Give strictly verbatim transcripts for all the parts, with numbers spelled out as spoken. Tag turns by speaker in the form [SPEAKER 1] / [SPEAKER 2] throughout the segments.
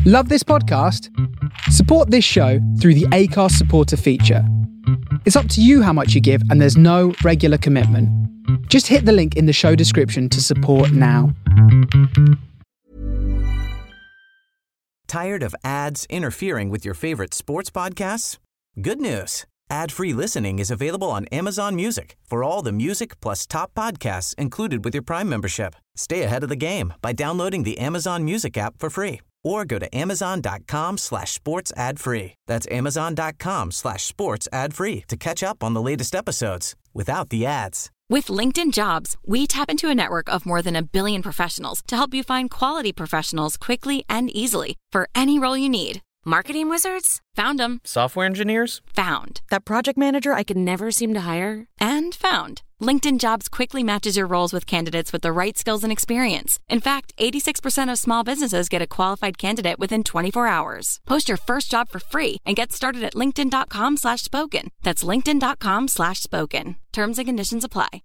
[SPEAKER 1] Love this podcast? Support this show through the Acast supporter feature. It's up to you how much you give, and there's no regular commitment. Just hit the link in the show description to support now.
[SPEAKER 2] Tired of ads interfering with your favorite sports podcasts? Good news. Ad-free listening is available on Amazon Music for all the music plus top podcasts included with your Prime membership. Stay ahead of the game by downloading the Amazon Music app for free or go to amazon.com slash sports ad free. That's amazon.com slash sports ad free to catch up on the latest episodes without the ads.
[SPEAKER 3] With LinkedIn Jobs, we tap into a network of more than a billion professionals to help you find quality professionals quickly and easily for any role you need. Marketing wizards? Found them.
[SPEAKER 4] Software engineers?
[SPEAKER 3] Found. That project manager I could never seem to hire? And found. LinkedIn Jobs quickly matches your roles with candidates with the right skills and experience. In fact, eighty-six percent of small businesses get a qualified candidate within twenty-four hours. Post your first job for free and get started at linkedin.com slash spoken. That's linkedin.com slash spoken. Terms and conditions apply.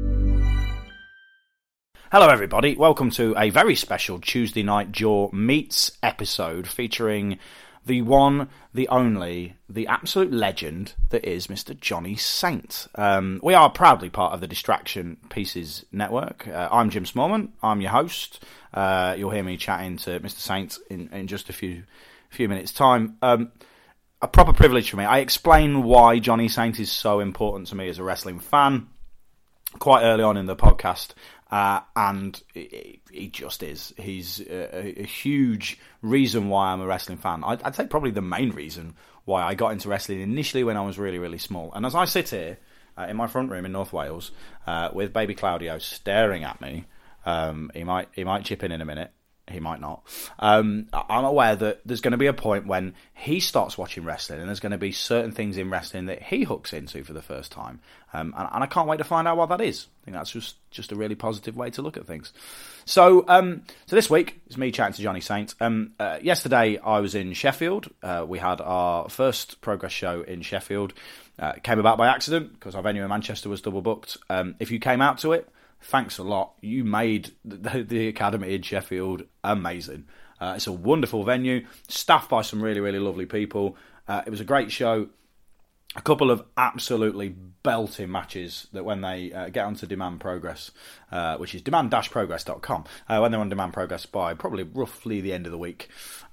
[SPEAKER 5] Hello everybody, welcome to a very special Tuesday Night Jaw Meets episode featuring the one, the only, the absolute legend that is Mister Johnny Saint. Um, we are proudly part of the Distraction Pieces Network. Uh, I'm Jim Smallman, I'm your host. Uh, you'll hear me chatting to Mister Saint in, in just a few few minutes' time. Um, a proper privilege for me. I explain why Johnny Saint is so important to me as a wrestling fan quite early on in the podcast. Uh, and he, he just is. He's a, a huge reason why I'm a wrestling fan. I'd, I'd say probably the main reason why I got into wrestling initially when I was really, really small. And as I sit here uh, in my front room in North Wales uh, with baby Claudio staring at me, um, he might he might chip in in a minute. He might not. Um, I'm aware that there's going to be a point when he starts watching wrestling and there's going to be certain things in wrestling that he hooks into for the first time. Um, and, and I can't wait to find out what that is. I think that's just, just a really positive way to look at things. So um, so this week, it's me chatting to Johnny Saint. Um, uh, yesterday, I was in Sheffield. Uh, we had our first Progress show in Sheffield. Uh, it came about by accident because our venue in Manchester was double booked. Um, if you came out to it, thanks a lot. You made the, the Academy in Sheffield amazing. Uh, it's a wonderful venue, staffed by some really, really lovely people. Uh, it was a great show. A couple of absolutely belting matches that when they uh, get onto Demand Progress, uh, which is demand dash progress dot com, uh, when they're on Demand Progress by probably roughly the end of the week,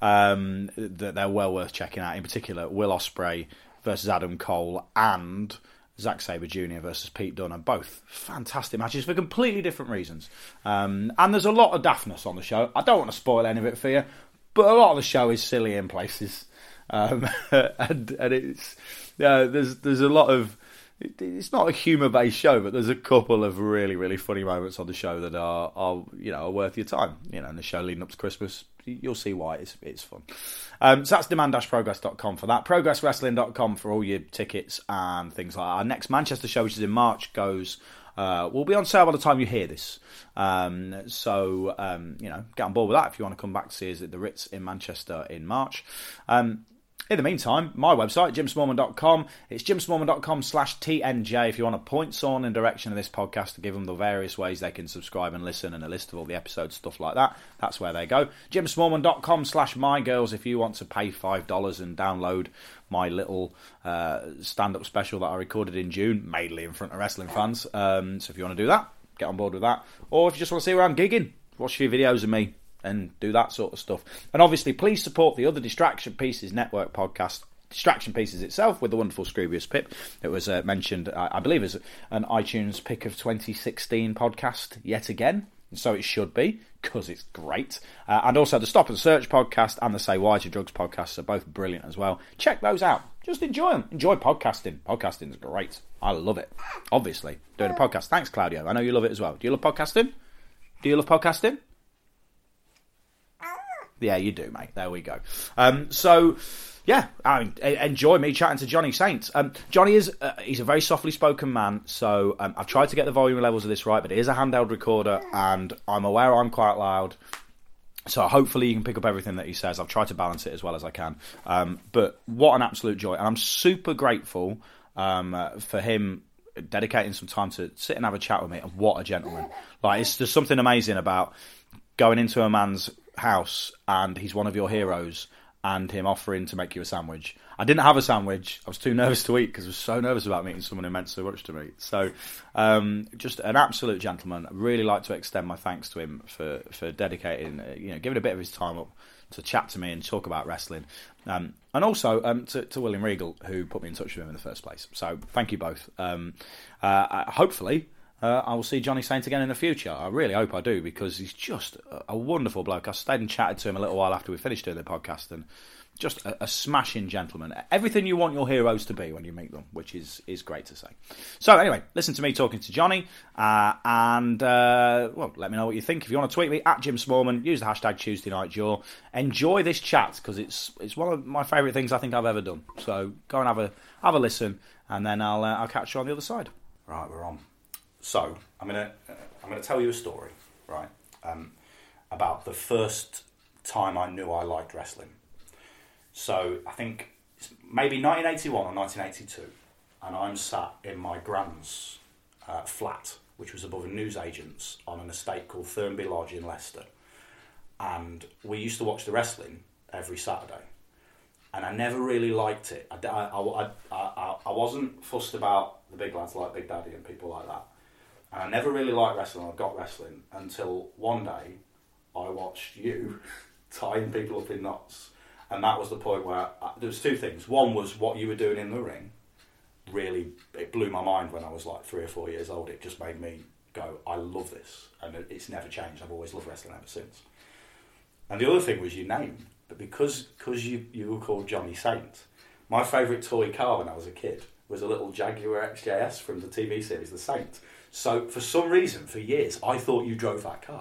[SPEAKER 5] um, that they're well worth checking out. In particular, Will Ospreay versus Adam Cole and Zack Sabre Junior versus Pete Dunne, both fantastic matches for completely different reasons. Um, and there's a lot of daftness on the show. I don't want to spoil any of it for you, but a lot of the show is silly in places. Um, and, and it's uh, there's there's a lot of... It's not a humour-based show, but there's a couple of really, really funny moments on the show that are, are you know, are worth your time. You know, in the show leading up to Christmas, you'll see why it's it's fun. Um, so that's demand dash progress dot com for that. progress wrestling dot com for all your tickets and things like that. Our next Manchester show, which is in March, goes uh, will be on sale by the time you hear this. Um, so, um, you know, get on board with that if you want to come back to see us at the Ritz in Manchester in March. Um, In the meantime, my website, jim smallman dot com. It's jim smallman dot com slash T N J if you want to point someone in direction of this podcast to give them the various ways they can subscribe and listen and a list of all the episodes, stuff like that. That's where they go. jim smallman dot com slash mygirls if you want to pay five dollars and download my little uh, stand-up special that I recorded in June, mainly in front of wrestling fans. Um, so if you want to do that, get on board with that. Or if you just want to see where I'm gigging, watch a few videos of me and do that sort of stuff. And obviously, please support the other Distraction Pieces Network podcast, Distraction Pieces itself, with the wonderful Scroobius Pip. It was uh, mentioned, I, I believe, as an iTunes pick of twenty sixteen podcast yet again. So it should be, because it's great. Uh, and also the Stop and Search podcast and the Say Why to Drugs podcast are both brilliant as well. Check those out. Just enjoy them. Enjoy podcasting. Podcasting is great. I love it. Obviously, doing a podcast. Thanks, Claudio. I know you love it as well. Do you love podcasting? Do you love podcasting? Yeah, you do, mate. There we go. Um, so, yeah, I mean, enjoy me chatting to Johnny Saint. Um, Johnny is uh, he's a very softly spoken man, so um, I've tried to get the volume levels of this right, but it is a handheld recorder, and I'm aware I'm quite loud. So hopefully you can pick up everything that he says. I've tried to balance it as well as I can. Um, but what an absolute joy. And I'm super grateful um, uh, for him dedicating some time to sit and have a chat with me. And what a gentleman. Like, it's just something amazing about going into a man's house and he's one of your heroes, and him offering to make you a sandwich. I didn't have a sandwich. I was too nervous to eat because I was so nervous about meeting someone who meant so much to me. So, um, just an absolute gentleman. I'd really like to extend my thanks to him for, for dedicating, uh, you know, giving a bit of his time up to chat to me and talk about wrestling. Um, and also um, to, to William Regal, who put me in touch with him in the first place. So, thank you both. Um, uh, hopefully... Uh, I will see Johnny Saint again in the future. I really hope I do, because he's just a, a wonderful bloke. I stayed and chatted to him a little while after we finished doing the podcast, and just a, a smashing gentleman. Everything you want your heroes to be when you meet them, which is, is great to say. So anyway, listen to me talking to Johnny, uh, and uh, well, let me know what you think. If you want to tweet me, at Jim Smallman, use the hashtag Tuesday Night Jaw. Enjoy this chat, because it's it's one of my favourite things I think I've ever done. So go and have a have a listen, and then I'll uh, I'll catch you on the other side. Right, we're on. So I'm gonna uh, I'm gonna tell you a story, right, um, about the first time I knew I liked wrestling. So I think it's maybe nineteen eighty-one or nineteen eighty-two, and I'm sat in my grand's uh, flat, which was above a newsagent's on an estate called Thurnby Lodge in Leicester, and we used to watch the wrestling every Saturday, and I never really liked it. I, I, I, I, I wasn't fussed about the big lads like Big Daddy and people like that. And I never really liked wrestling. I got wrestling until one day I watched you tying people up in knots, and that was the point where I, there was two things. One was what you were doing in the ring. Really, it blew my mind when I was like three or four years old. It just made me go, I love this, and it, it's never changed. I've always loved wrestling ever since. And the other thing was your name, but because because you you were called Johnny Saint, my favourite toy car when I was a kid was a little Jaguar X J S from the T V series The Saint. So for some reason, for years, I thought you drove that car.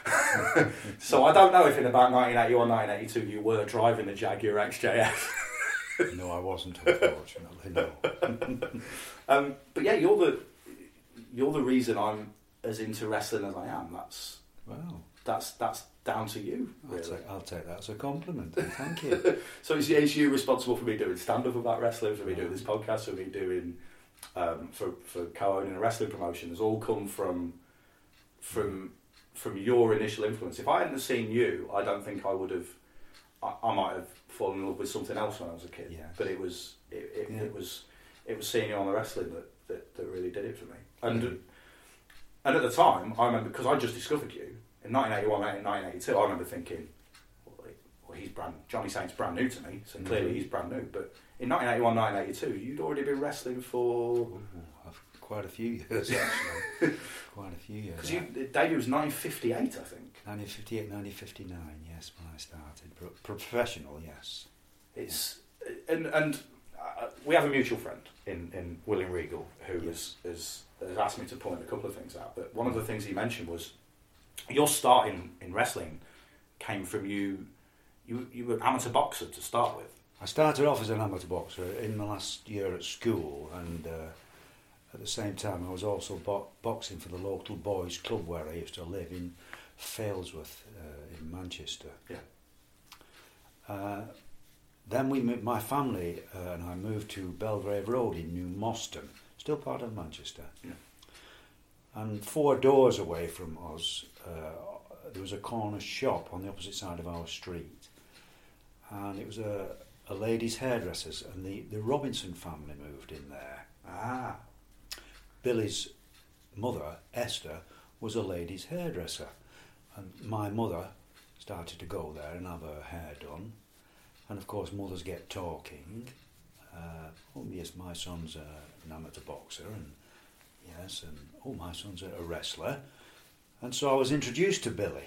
[SPEAKER 5] So I don't know if in about nineteen eighty-one, nineteen eighty-two you were driving the Jaguar X J S.
[SPEAKER 4] No, I wasn't, unfortunately, no.
[SPEAKER 5] um, but yeah, you're the you're the reason I'm as into wrestling as I am. That's
[SPEAKER 4] Wow.
[SPEAKER 5] That's that's down to you, really.
[SPEAKER 4] I'll take, I'll take that as a compliment. Thank you.
[SPEAKER 5] So is, is you responsible for me doing stand-up about wrestling, for me doing this podcast, for me doing... Um, for, for co-owning a wrestling promotion has all come from from from your initial influence. If I hadn't seen you, I don't think I would have. I, I might have fallen in love with something else when I was a kid.
[SPEAKER 4] Yes.
[SPEAKER 5] But it was it, it,
[SPEAKER 4] yeah.
[SPEAKER 5] it was it was seeing you on the wrestling that, that, that really did it for me. And
[SPEAKER 4] mm-hmm.
[SPEAKER 5] and at the time, I remember, because I just discovered you in nineteen eighty-one, nineteen eighty-two. I remember thinking, well, well he's brand Johnny Saint's brand new to me, so clearly mm-hmm. he's brand new. But in nineteen eighty-one, nineteen eighty-two, you'd already been wrestling for...
[SPEAKER 4] Ooh, quite a few years, actually. Quite a few years.
[SPEAKER 5] Because your debut was nineteen fifty-eight, I think.
[SPEAKER 4] nineteen fifty-eight, nineteen fifty-nine, yes, when I started. Pro- professional, yes.
[SPEAKER 5] It's And, and uh, we have a mutual friend in, in William Regal, who
[SPEAKER 4] yes.
[SPEAKER 5] has, has, has asked me to point a couple of things out. But one of the things he mentioned was your start in, in wrestling came from you... You, you were an amateur boxer to start with.
[SPEAKER 4] I started off as an amateur boxer in my last year at school, and uh, at the same time I was also bo- boxing for the local boys' club where I used to live in Failsworth uh, in Manchester.
[SPEAKER 5] Yeah.
[SPEAKER 4] Uh, then we, moved, my family uh, and I moved to Belgrave Road in New Moston, still part of Manchester.
[SPEAKER 5] Yeah.
[SPEAKER 4] And four doors away from us, uh, there was a corner shop on the opposite side of our street, and it was a a ladies' hairdressers, and the, the Robinson family moved in there.
[SPEAKER 5] Ah.
[SPEAKER 4] Billy's mother, Esther, was a ladies' hairdresser, and my mother started to go there and have her hair done, and of course mothers get talking. Uh, oh yes, my son's a, an amateur boxer, and yes, and oh, my son's a, a wrestler, and so I was introduced to Billy.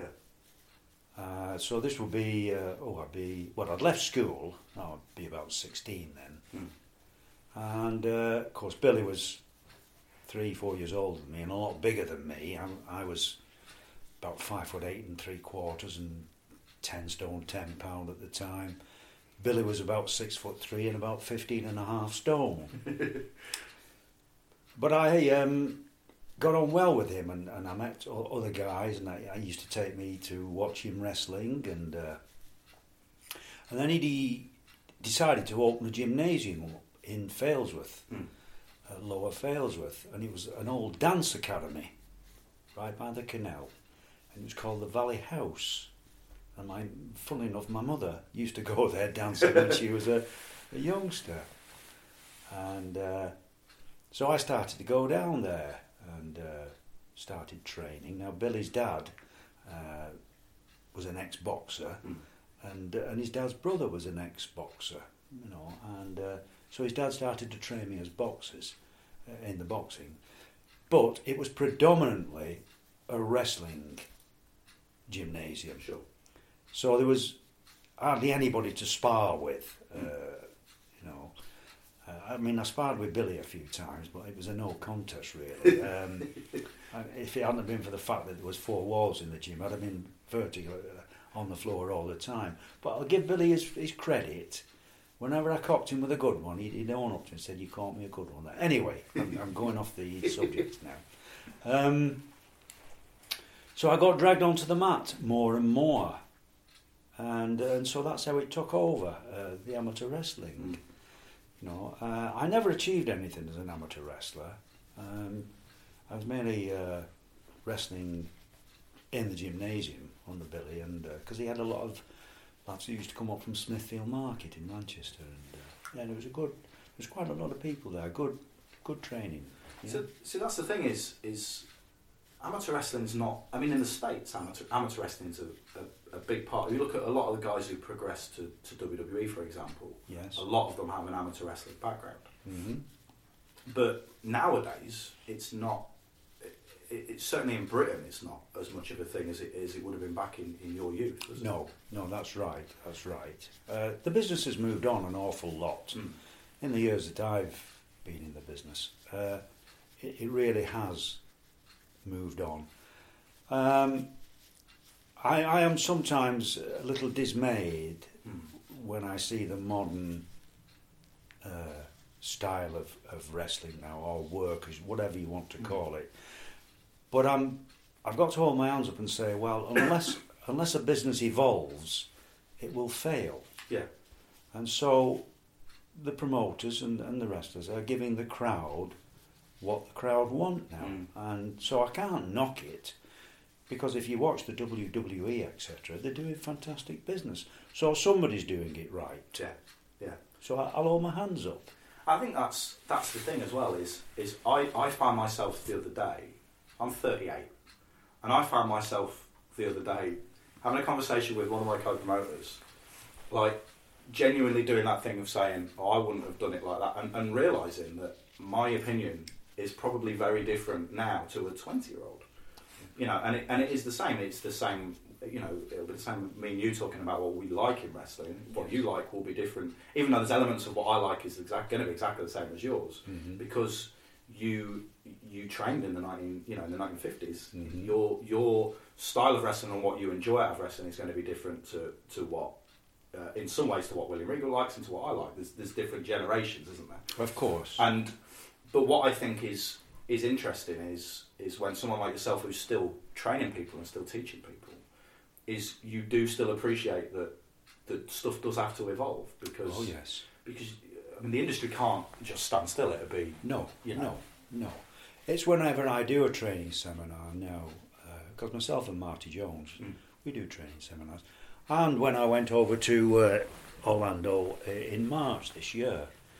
[SPEAKER 4] Uh, so this would be, uh, oh, I'd be, well, I'd left school, oh, I'd be about sixteen then. Mm. And, uh, of course, Billy was three, four years older than me and a lot bigger than me. I, I was about five foot eight and three quarters and ten stone, ten pound at the time. Billy was about six foot three and about fifteen and a half stone. But I... Um, got on well with him, and, and I met other guys, and I, I used to take me to watch him wrestling, and uh, and then he de- decided to open a gymnasium in Failsworth, mm. uh, Lower Failsworth, and it was an old dance academy right by the canal, and it was called the Valley House. And my, funnily enough, my mother used to go there dancing when she was a, a youngster. And uh, so I started to go down there and uh, started training. Now, Billy's dad uh, was an ex-boxer, mm. and uh, and his dad's brother was an ex-boxer, you know, and uh, so his dad started to train me as boxers uh, in the boxing. But it was predominantly a wrestling gymnasium.
[SPEAKER 5] Sure.
[SPEAKER 4] So there was hardly anybody to spar with, uh, you know. Uh, I mean, I sparred with Billy a few times, but it was a no contest, really. Um, if it hadn't been for the fact that there was four walls in the gym, I'd have been vertical uh, on the floor all the time. But I'll give Billy his, his credit. Whenever I cocked him with a good one, he'd, he'd own up to me and said, "You caught me a good one." Anyway, I'm, I'm going off the subject now. Um, so I got dragged onto the mat more and more. And, uh, and so that's how it took over, uh, the amateur wrestling. You know, uh, I never achieved anything as an amateur wrestler. Um, I was mainly uh, wrestling in the gymnasium under Billy, and because uh, he had a lot of lads who used to come up from Smithfield Market in Manchester, and uh, yeah, there was a good, there was quite a lot of people there. Good, good training. Yeah.
[SPEAKER 5] So, so that's the thing is, is amateur wrestling's not. I mean, in the States, amateur amateur wrestling's a, a, a big part. You look at a lot of the guys who progress to, to W W E, for example.
[SPEAKER 4] Yes.
[SPEAKER 5] A lot of them have an amateur wrestling background.
[SPEAKER 4] Mm-hmm.
[SPEAKER 5] But nowadays, it's not. It, it's certainly in Britain, it's not as much of a thing as it is. It would have been back in, in your youth. Wasn't
[SPEAKER 4] no,
[SPEAKER 5] it?
[SPEAKER 4] no, that's right. That's right. Uh, the business has moved on an awful lot
[SPEAKER 5] Mm.
[SPEAKER 4] in the years that I've been in the business. Uh, it, it really has moved on. Um, I, I am sometimes a little dismayed
[SPEAKER 5] Mm.
[SPEAKER 4] when I see the modern uh, style of, of wrestling now, or work, whatever you want to call it. But I'm, I've got to hold my hands up and say, well, unless unless a business evolves, it will fail.
[SPEAKER 5] Yeah.
[SPEAKER 4] And so the promoters and, and the wrestlers are giving the crowd what the crowd want now.
[SPEAKER 5] Mm.
[SPEAKER 4] And so I can't knock it, because if you watch the W W E, et cetera, they're doing fantastic business. So somebody's doing it right.
[SPEAKER 5] Yeah. Yeah.
[SPEAKER 4] So I, I'll hold my hands up.
[SPEAKER 5] I think that's that's the thing as well. Is is I, I found myself the other day. I'm thirty-eight, and I found myself the other day having a conversation with one of my co-promoters, like genuinely doing that thing of saying, "Oh, I wouldn't have done it like that," and, and realising that my opinion is probably very different now to a twenty-year-old. You know, and it, and it is the same. It's the same. You know, it'll be the same. Me and you talking about what we like in wrestling. What you like will be different, even though there's elements of what I like is exact, going to be exactly the same as yours,
[SPEAKER 4] Mm-hmm.
[SPEAKER 5] because you you trained in the nineteen you know in the nineteen fifties.
[SPEAKER 4] Mm-hmm.
[SPEAKER 5] Your your style of wrestling and what you enjoy out of wrestling is going to be different to to what. Uh, in some ways, to what William Regal likes and to what I like. There's there's different generations, isn't there?
[SPEAKER 4] Of course.
[SPEAKER 5] And but what I think is is interesting is is when someone like yourself, who's still training people and still teaching people, is you do still appreciate that that stuff does have to evolve, because
[SPEAKER 4] oh yes,
[SPEAKER 5] because I mean the industry can't just stand still. It'll be
[SPEAKER 4] no,
[SPEAKER 5] you know.
[SPEAKER 4] no, no. It's whenever I do a training seminar now, because uh, myself and Marty Jones, mm. we do training seminars, and when I went over to uh, Orlando in March this year,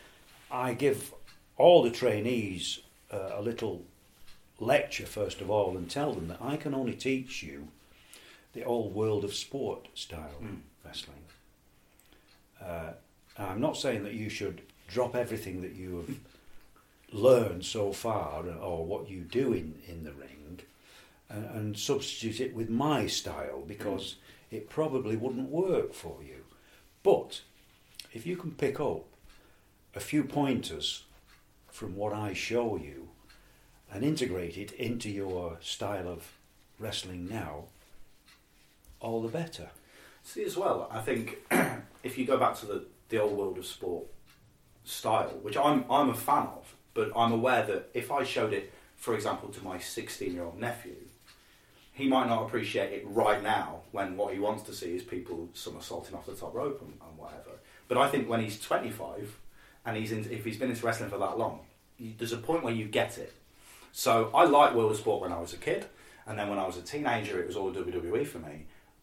[SPEAKER 4] I give all the trainees uh, a little lecture first of all, and tell them that I can only teach you the old world of sport style mm. wrestling. Uh, I'm not saying that you should drop everything that you have learned so far, or what you do in, in the ring, and, and substitute it with my style, because mm. it probably wouldn't work for you. But if you can pick up a few pointers from what I show you and integrate it into your style of wrestling now, all the better.
[SPEAKER 5] See, as well, I think if you go back to the, the old world of sport style, which I'm I'm a fan of, but I'm aware that if I showed it, for example, to my sixteen-year-old nephew, he might not appreciate it right now, when what he wants to see is people somersaulting off the top rope and, and whatever. But I think when he's twenty-five, and he's in, if he's been into wrestling for that long, you, there's a point where you get it. So I liked world of sport when I was a kid, and then when I was a teenager, it was all W W E for me.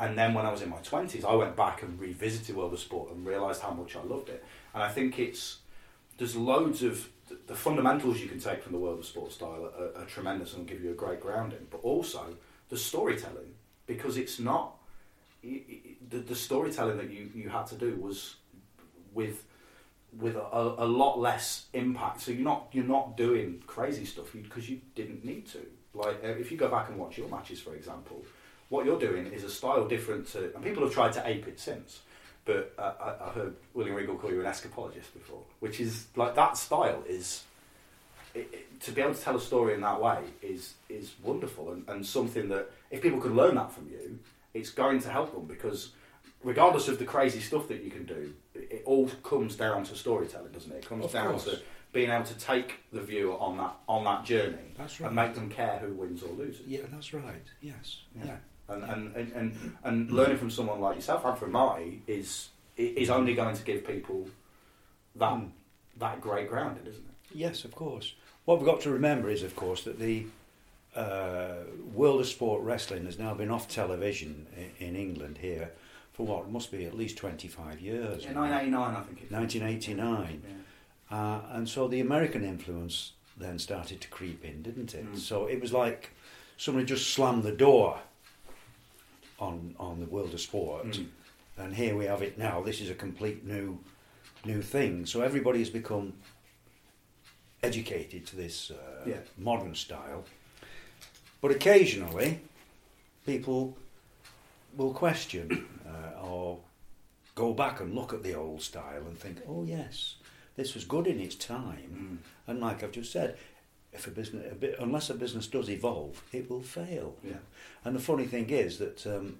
[SPEAKER 5] And then when I was in my twenties, I went back and revisited World of Sport and realised how much I loved it. And I think it's, there's loads of, the fundamentals you can take from the World of Sport style are, are tremendous and will give you a great grounding, but also the storytelling, because it's not, the, the storytelling that you, you had to do was with with a, a lot less impact. So you're not you're not doing crazy stuff because you, you didn't need to. Like uh, if you go back and watch your matches, for example, what you're doing is a style different to, and people have tried to ape it since. But uh, I, I heard William Regal call you an escapologist before, which is like that style is it, it, to be able to tell a story in that way is is wonderful and, and something that if people could learn that from you, it's going to help them, because regardless of the crazy stuff that you can do, it, it all comes down to storytelling, doesn't it? It comes
[SPEAKER 4] Of
[SPEAKER 5] down
[SPEAKER 4] course.
[SPEAKER 5] to being able to take the viewer on that on that journey
[SPEAKER 4] That's right.
[SPEAKER 5] and make them care who wins or loses.
[SPEAKER 4] Yeah, that's right. Yes.
[SPEAKER 5] Yeah.
[SPEAKER 4] Yeah.
[SPEAKER 5] And, and, and, and, and learning from someone like yourself and from Marty is is only going to give people that
[SPEAKER 4] Mm.
[SPEAKER 5] that great grounding, isn't it?
[SPEAKER 4] Yes, of course. What we've got to remember is, of course, that the uh, World of Sport Wrestling has now been off television in, in England here for what must be at least twenty-five years.
[SPEAKER 5] Yeah, nineteen eighty-nine, I think it is.
[SPEAKER 4] nineteen eighty-nine.
[SPEAKER 5] Yeah.
[SPEAKER 4] Uh, and so the American influence then started to creep in, didn't it?
[SPEAKER 5] Mm.
[SPEAKER 4] So it was like somebody just slammed the door on on the World of Sport,
[SPEAKER 5] Mm.
[SPEAKER 4] and here we have it now. This is a complete new new thing. So everybody has become educated to this uh,
[SPEAKER 5] Yeah.
[SPEAKER 4] modern style. But occasionally, people will question uh, or go back and look at the old style and think, oh yes, this was good in its time.
[SPEAKER 5] Mm.
[SPEAKER 4] And like I've just said, if a business, a bit, unless a business does evolve, it will fail.
[SPEAKER 5] Yeah.
[SPEAKER 4] And the funny thing is that um,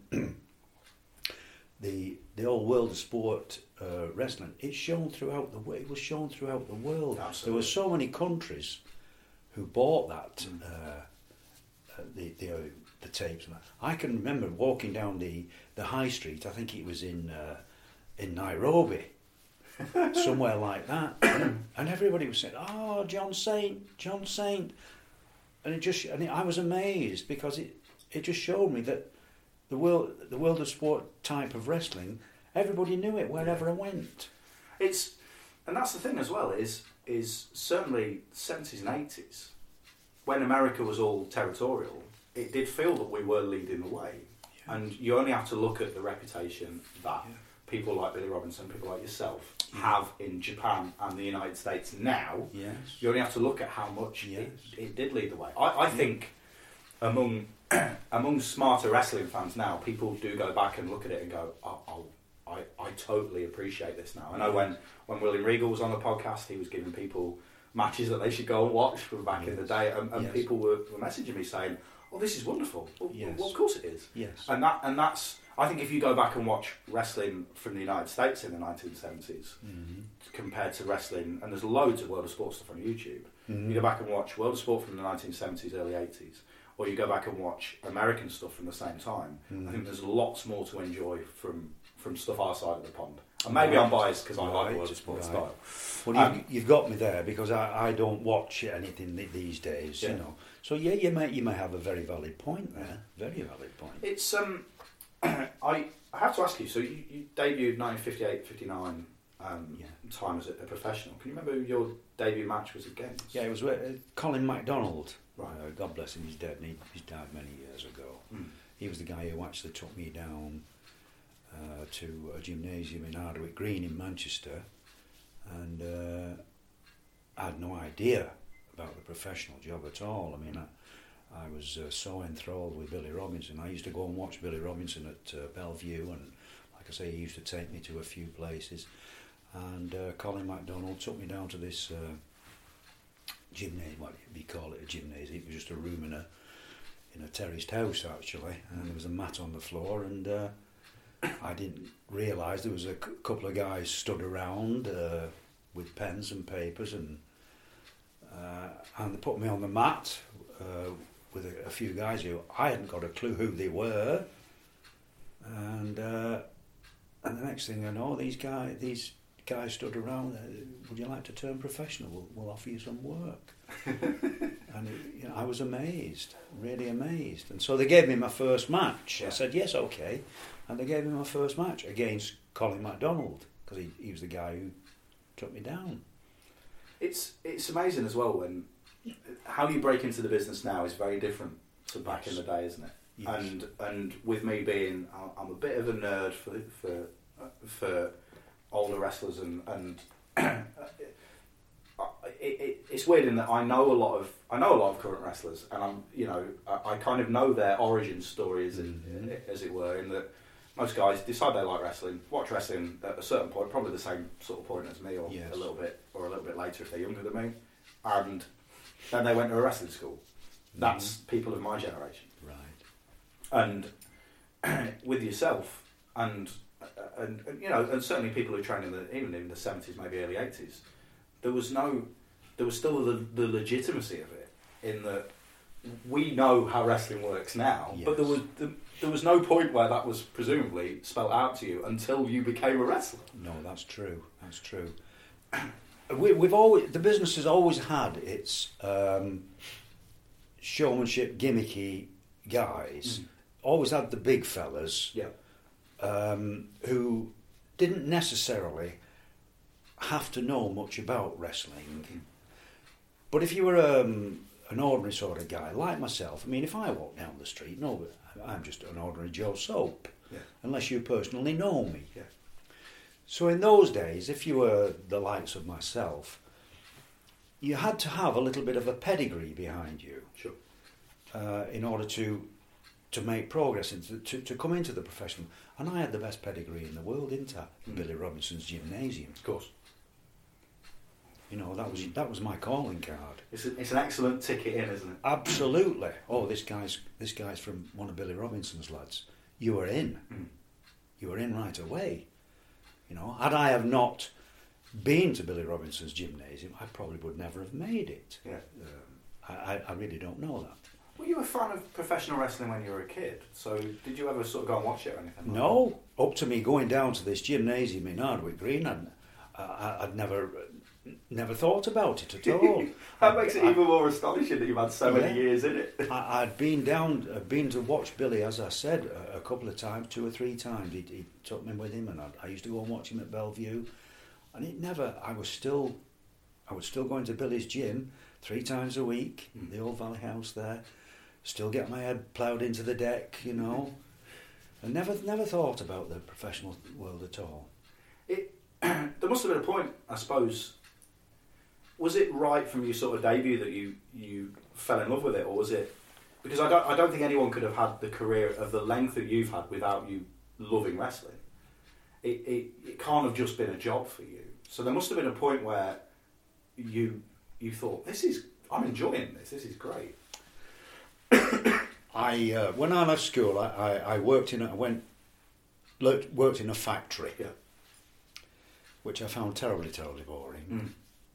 [SPEAKER 4] the the old World of Sport uh, wrestling, it's shown throughout the wo- it was shown throughout the world.
[SPEAKER 5] Absolutely.
[SPEAKER 4] There were so many countries who bought that
[SPEAKER 5] Mm.
[SPEAKER 4] uh, uh, the the uh, the tapes. I can remember walking down the, the high street. I think it was in uh, in Nairobi. Somewhere like that, and everybody was saying, "Oh, John Saint, John Saint," and it just and it, I was amazed because it it just showed me that the world the World of Sport type of wrestling, everybody knew it wherever I went.
[SPEAKER 5] It's, and that's the thing as well, is is certainly seventies and eighties, when America was all territorial, it did feel that we were leading the way.
[SPEAKER 4] Yeah.
[SPEAKER 5] And you only have to look at the reputation that
[SPEAKER 4] Yeah.
[SPEAKER 5] people like Billy Robinson, people like yourself, have in Japan and the United States now.
[SPEAKER 4] Yes.
[SPEAKER 5] You only have to look at how much
[SPEAKER 4] Yes.
[SPEAKER 5] it, it did lead the way. I, I think among among smarter wrestling fans now, people do go back and look at it and go, oh, oh, I, I totally appreciate this now. I know when, when William Regal was on the podcast, he was giving people matches that they should go and watch from back in the
[SPEAKER 4] Yes.
[SPEAKER 5] day, and, and
[SPEAKER 4] Yes.
[SPEAKER 5] people were, were messaging me saying, oh, this is wonderful. Well,
[SPEAKER 4] Yes.
[SPEAKER 5] well, of course it is.
[SPEAKER 4] Yes.
[SPEAKER 5] And that and that's, I think if you go back and watch wrestling from the United States in the nineteen seventies
[SPEAKER 4] Mm-hmm.
[SPEAKER 5] compared to wrestling, and there's loads of World of Sport stuff on YouTube,
[SPEAKER 4] Mhm.
[SPEAKER 5] you go back and watch World of Sport from the nineteen seventies, early eighties, or you go back and watch American stuff from the same time,
[SPEAKER 4] Mhm.
[SPEAKER 5] I think there's lots more to enjoy from, from stuff our side of the pond. And maybe I'm biased because I like
[SPEAKER 4] Right,
[SPEAKER 5] World of Sport
[SPEAKER 4] right.
[SPEAKER 5] style.
[SPEAKER 4] Well,
[SPEAKER 5] Um,
[SPEAKER 4] you've, you've got me there because I, I don't watch anything th- these days,
[SPEAKER 5] Yeah.
[SPEAKER 4] you know. So yeah, you may you may have a very valid point there. Very valid point.
[SPEAKER 5] It's um, I I have to ask you. So you, you debuted nineteen fifty-eight fifty-nine um,
[SPEAKER 4] Yeah.
[SPEAKER 5] time as a, a professional. Can you remember who your debut match was against?
[SPEAKER 4] Yeah, it was uh, Colin MacDonald.
[SPEAKER 5] Right.
[SPEAKER 4] Uh, God bless him, he's dead. And he, he's died many years ago.
[SPEAKER 5] Mm.
[SPEAKER 4] He was the guy who actually took me down uh, to a gymnasium in Hardwick Green in Manchester, and uh, I had no idea about the professional job at all. I mean, I, I was uh, so enthralled with Billy Robinson. I used to go and watch Billy Robinson at uh, Bellevue, and like I say, he used to take me to a few places. And uh, Colin MacDonald took me down to this uh, gymnasium. What we call it a gymnasium. It was just a room in a in a terraced house actually, and there was a mat on the floor, and uh, I didn't realise there was a c- couple of guys stood around uh, with pens and papers, and uh, and they put me on the mat uh, with a, a few guys who I hadn't got a clue who they were, and uh, and the next thing I know, these guys these guys stood around. Uh, Would you like to turn professional? We'll, we'll offer you some work. And it, you know, I was amazed, really amazed. And so they gave me my first match.
[SPEAKER 5] Yeah.
[SPEAKER 4] I said, yes, okay. And they gave me my first match against Colin MacDonald, because he, he was the guy who took me down.
[SPEAKER 5] It's it's amazing as well when how you break into the business now is very different to back
[SPEAKER 4] Yes.
[SPEAKER 5] in the day, isn't it?
[SPEAKER 4] Yes.
[SPEAKER 5] And and with me being, I'm a bit of a nerd for for for older wrestlers, and and it, it, it's weird in that I know a lot of I know a lot of current wrestlers, and I'm you know I, I kind of know their origin story, as it,
[SPEAKER 4] Mhm.
[SPEAKER 5] as it were, in that most guys decide they like wrestling, watch wrestling at a certain point, probably the same sort of point as me, or
[SPEAKER 4] Yes.
[SPEAKER 5] a little bit, or a little bit later if they're younger than me, and then they went to a wrestling school. That's people of my generation,
[SPEAKER 4] Right.
[SPEAKER 5] and with yourself, and, and and you know, and certainly people who trained in the even in the seventies, maybe early eighties, there was no, there was still the, the legitimacy of it in that we know how wrestling works now,
[SPEAKER 4] Yes.
[SPEAKER 5] but there was the, there was no point where that was presumably spelt out to you until you became a wrestler.
[SPEAKER 4] No, that's true. That's true. we, we've always the business has always had its um, showmanship, gimmicky guys.
[SPEAKER 5] Mm.
[SPEAKER 4] Always had the big fellas
[SPEAKER 5] Yeah,
[SPEAKER 4] um, who didn't necessarily have to know much about wrestling.
[SPEAKER 5] Mm.
[SPEAKER 4] But if you were um, an ordinary sort of guy like myself, I mean, if I walk down the street, no, I'm just an ordinary Joe Soap,
[SPEAKER 5] yeah,
[SPEAKER 4] unless you personally know me.
[SPEAKER 5] yeah.
[SPEAKER 4] So in those days, if you were the likes of myself, you had to have a little bit of a pedigree behind you
[SPEAKER 5] Sure.
[SPEAKER 4] uh, in order to to make progress, into, to, to come into the profession. And I had the best pedigree in the world, didn't I? In
[SPEAKER 5] Mm.
[SPEAKER 4] Billy Robinson's gymnasium.
[SPEAKER 5] Of course.
[SPEAKER 4] You know, that was that was my calling card.
[SPEAKER 5] It's, a, it's an excellent ticket in, isn't it?
[SPEAKER 4] Absolutely. Oh, this guy's this guy's from one of Billy Robinson's lads. You were in.
[SPEAKER 5] Mm.
[SPEAKER 4] You were in right away. You know, had I have not been to Billy Robinson's gymnasium, I probably would never have made it.
[SPEAKER 5] Yeah.
[SPEAKER 4] Um, I, I, I really don't know that.
[SPEAKER 5] Were you a fan of professional wrestling when you were a kid? So did you ever sort of go and watch it or anything? like
[SPEAKER 4] No, up to me going down to this gymnasium in Hardwick Green, I'd, I, I'd never never thought about it at all.
[SPEAKER 5] That makes it
[SPEAKER 4] I-
[SPEAKER 5] even more astonishing that you've had so many
[SPEAKER 4] Yeah.
[SPEAKER 5] years in it.
[SPEAKER 4] I, I'd been down, I'd been to watch Billy, as I said, a, a couple of times, two or three times. He, he took me with him, and I, I used to go and watch him at Bellevue. And it never, I was still, I was still going to Billy's gym three times a week,
[SPEAKER 5] Mm.
[SPEAKER 4] the Old Valley House there. Still get my head ploughed into the deck, you know. And never, never thought about the professional world at all.
[SPEAKER 5] It, there must have been a point, I suppose. Was it right from your sort of debut that you, you fell in love with it, or was it? Because I don't I don't think anyone could have had the career of the length that you've had without you loving wrestling. It it, it can't have just been a job for you. So there must have been a point where you you thought, this is I'm enjoying this. This is great.
[SPEAKER 4] I uh, when I left school, I, I, I worked in a, I went looked, worked in a factory,
[SPEAKER 5] Yeah.
[SPEAKER 4] which I found terribly, terribly boring.
[SPEAKER 5] Mm.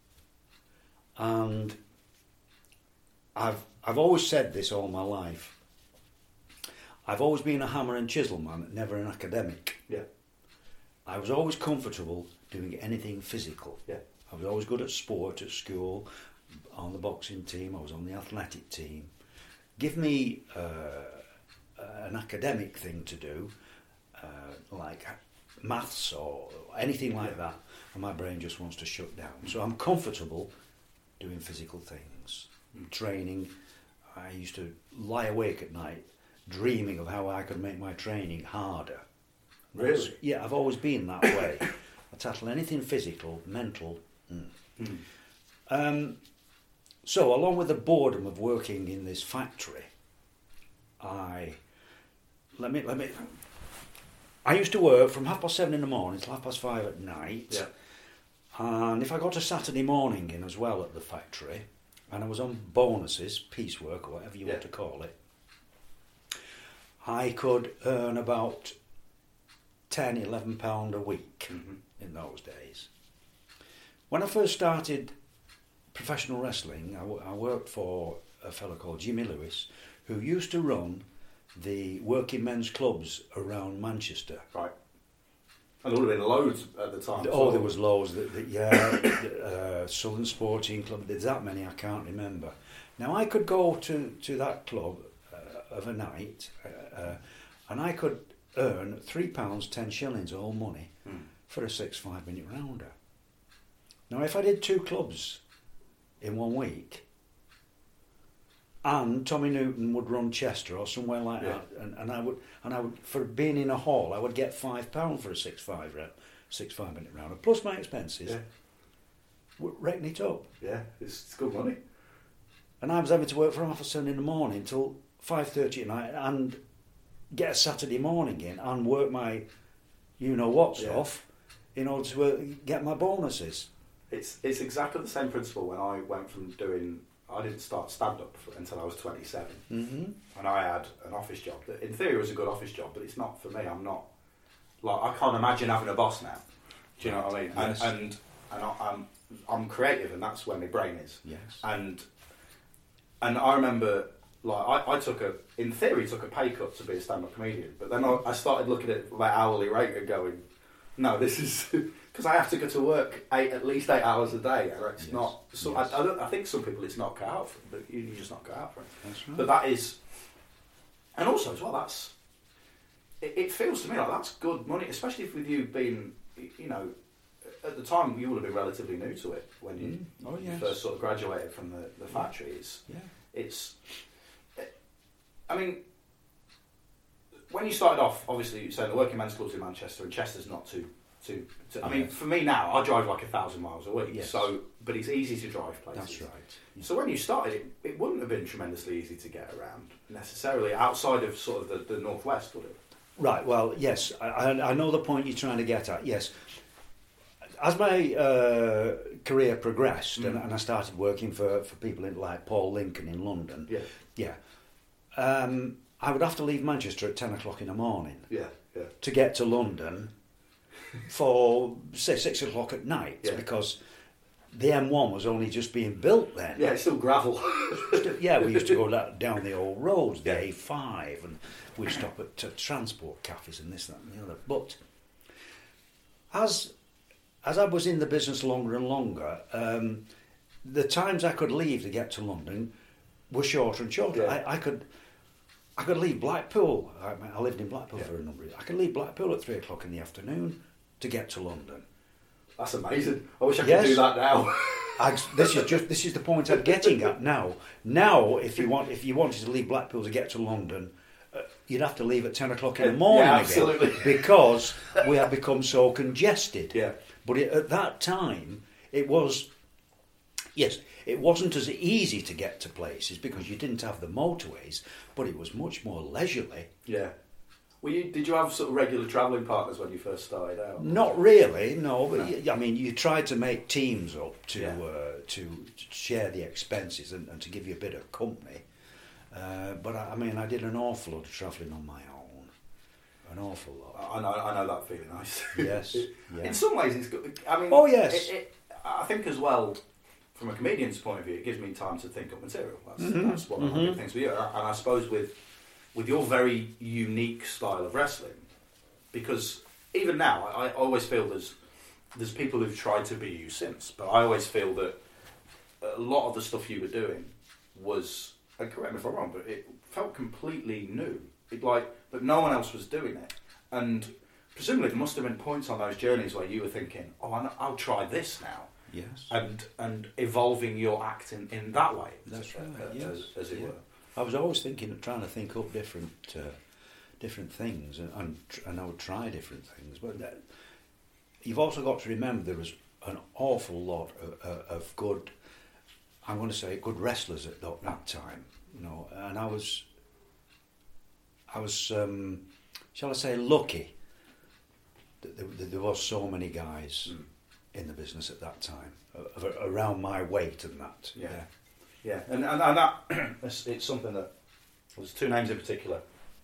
[SPEAKER 4] And I've I've always said this all my life. I've always been a hammer and chisel man, never an academic.
[SPEAKER 5] Yeah.
[SPEAKER 4] I was always comfortable doing anything physical.
[SPEAKER 5] Yeah.
[SPEAKER 4] I was always good at sport at school, on the boxing team, I was on the athletic team. Give me uh, an academic thing to do, uh, like maths or anything like that, and my brain just wants to shut down. So I'm comfortable doing physical things,
[SPEAKER 5] Mm.
[SPEAKER 4] training. I used to lie awake at night dreaming of how I could make my training harder.
[SPEAKER 5] Really?
[SPEAKER 4] Yeah, I've always been that way. I tackle anything physical, mental. Mm.
[SPEAKER 5] Mm.
[SPEAKER 4] Um, so, along with the boredom of working in this factory, I let me let me. I used to work from half past seven in the morning till half past five at night.
[SPEAKER 5] Yeah.
[SPEAKER 4] And if I got a Saturday morning in as well at the factory, and I was on bonuses, piecework or whatever you
[SPEAKER 5] Yeah.
[SPEAKER 4] want to call it, I could earn about ten, eleven pound a week
[SPEAKER 5] Mhm.
[SPEAKER 4] in those days. When I first started professional wrestling, I, w- I worked for a fellow called Jimmy Lewis, who used to run the working men's clubs around Manchester.
[SPEAKER 5] Right. And there would have been loads at the time.
[SPEAKER 4] Oh, there was loads. That, that, yeah, uh, Southern Sporting Club. There's that many I can't remember. Now I could go to, to that club uh, of a night, uh, uh, and I could earn three pounds ten shillings all money mm. for a six five minute rounder. Now if I did two clubs in one week, and Tommy Newton would run Chester or somewhere like yeah. that, and, and I would and I would for being in a hall, I would get five pound for a six five rep, six five minute rounder plus my expenses.
[SPEAKER 5] Yeah.
[SPEAKER 4] Reckon it up.
[SPEAKER 5] Yeah, it's, it's good money.
[SPEAKER 4] And I was having to work from half a seven in the morning till five thirty at night, and get a Saturday morning in and work my, you know what yeah. off, in order to uh, get my bonuses.
[SPEAKER 5] It's it's exactly the same principle when I went from doing. I didn't start stand-up until I was twenty-seven.
[SPEAKER 4] Mm-hmm.
[SPEAKER 5] And I had an office job that in theory was a good office job, but it's not for me. I'm not, like, I can't imagine having a boss now. Do you know what I mean?
[SPEAKER 4] Yes.
[SPEAKER 5] And and, and I, I'm I'm creative, and that's where my brain is.
[SPEAKER 4] Yes.
[SPEAKER 5] And and I remember, like, I, I took a, in theory, took a pay cut to be a stand-up comedian, but then I, I started looking at my hourly rate and going, no, this is... Because I have to go to work eight, at least eight hours a day, and it's yes. not. So yes. I, I, don't, I think some people it's not cut out for them, but you, you just not cut out for it.
[SPEAKER 4] That's right.
[SPEAKER 5] But that is, and also as well, that's. It, it feels to me like that's good money, especially if with you being, you know, at the time you would have been relatively new to it when you,
[SPEAKER 4] mm. oh,
[SPEAKER 5] you
[SPEAKER 4] yes.
[SPEAKER 5] first sort of graduated from the the factory. It's,
[SPEAKER 4] yeah.
[SPEAKER 5] it's. It, I mean. When you started off, obviously you said the working men's clubs in Manchester, and Chester's not too. To, to, I mean, for me now, I drive like a thousand miles a week.
[SPEAKER 4] Yes.
[SPEAKER 5] So, but it's easy to drive places.
[SPEAKER 4] That's right.
[SPEAKER 5] So when you started, it, it wouldn't have been tremendously easy to get around necessarily outside of sort of the, the northwest, would it?
[SPEAKER 4] Right. Well, yes, I, I know the point you're trying to get at. Yes, as my uh, career progressed, mm. and, and I started working for, for people in, like Paul Lincoln in London.
[SPEAKER 5] Yeah.
[SPEAKER 4] Yeah. Um, I would have to leave Manchester at ten o'clock in the morning.
[SPEAKER 5] Yeah. Yeah.
[SPEAKER 4] To get to London. For say six o'clock at night yeah. because the M one was only just being built then.
[SPEAKER 5] Yeah, it's still gravel.
[SPEAKER 4] Yeah, we used to go down the old roads, the A five, and we'd stop at uh, transport cafes and this, that, and the other. But as as I was in the business longer and longer, um, the times I could leave to get to London were shorter and shorter. Yeah. I, I could. I could leave Blackpool. I, I lived in Blackpool yeah. for a number of years. I could leave Blackpool at three o'clock in the afternoon to get to London.
[SPEAKER 5] That's amazing. I wish I could
[SPEAKER 4] yes.
[SPEAKER 5] do that now.
[SPEAKER 4] I, this is just this is the point I'm getting at now. Now, if you want, if you wanted to leave Blackpool to get to London, uh, you'd have to leave at ten o'clock in the morning
[SPEAKER 5] yeah, absolutely.
[SPEAKER 4] again because we have become so congested.
[SPEAKER 5] Yeah.
[SPEAKER 4] But it, at that time, it was. Yes, it wasn't as easy to get to places because you didn't have the motorways, but it was much more leisurely.
[SPEAKER 5] Yeah. Well, you, did you have sort of regular travelling partners when you first started out?
[SPEAKER 4] Not really, no. But
[SPEAKER 5] no.
[SPEAKER 4] You, I mean, you tried to make teams up to
[SPEAKER 5] yeah.
[SPEAKER 4] uh, to share the expenses and, and to give you a bit of company. Uh, but I, I mean, I did an awful lot of travelling on my own. An awful lot.
[SPEAKER 5] I know, I know that feeling. Nice.
[SPEAKER 4] Yes.
[SPEAKER 5] it,
[SPEAKER 4] yeah.
[SPEAKER 5] In some ways, it's good. I mean,
[SPEAKER 4] oh yes.
[SPEAKER 5] It, it, I think as well. From a comedian's point of view, it gives me time to think up material. That's,
[SPEAKER 4] mm-hmm.
[SPEAKER 5] that's one of the
[SPEAKER 4] mm-hmm.
[SPEAKER 5] big things for you. And I suppose with with your very unique style of wrestling, because even now, I, I always feel there's there's people who've tried to be you since, but I always feel that a lot of the stuff you were doing was, and correct me if I'm wrong, but it felt completely new. It like, but no one else was doing it, and presumably there must have been points on those journeys where you were thinking, "Oh, I'll, I'll try this now."
[SPEAKER 4] Yes.
[SPEAKER 5] And and evolving your act in, in that way.
[SPEAKER 4] That's
[SPEAKER 5] as,
[SPEAKER 4] right.
[SPEAKER 5] As,
[SPEAKER 4] yes.
[SPEAKER 5] as, as it
[SPEAKER 4] yeah.
[SPEAKER 5] were.
[SPEAKER 4] I was always thinking of trying to think up different uh, different things, and, and and I would try different things. But uh, you've also got to remember there was an awful lot of, uh, of good. I'm going to say good wrestlers at that, that time. You know, and I was. I was, um, shall I say, lucky that there, that there was so many guys. Mm. In the business at that time, uh, around my weight and that.
[SPEAKER 5] Yeah, yeah, yeah. and and, and that it's, it's something that there's two names in particular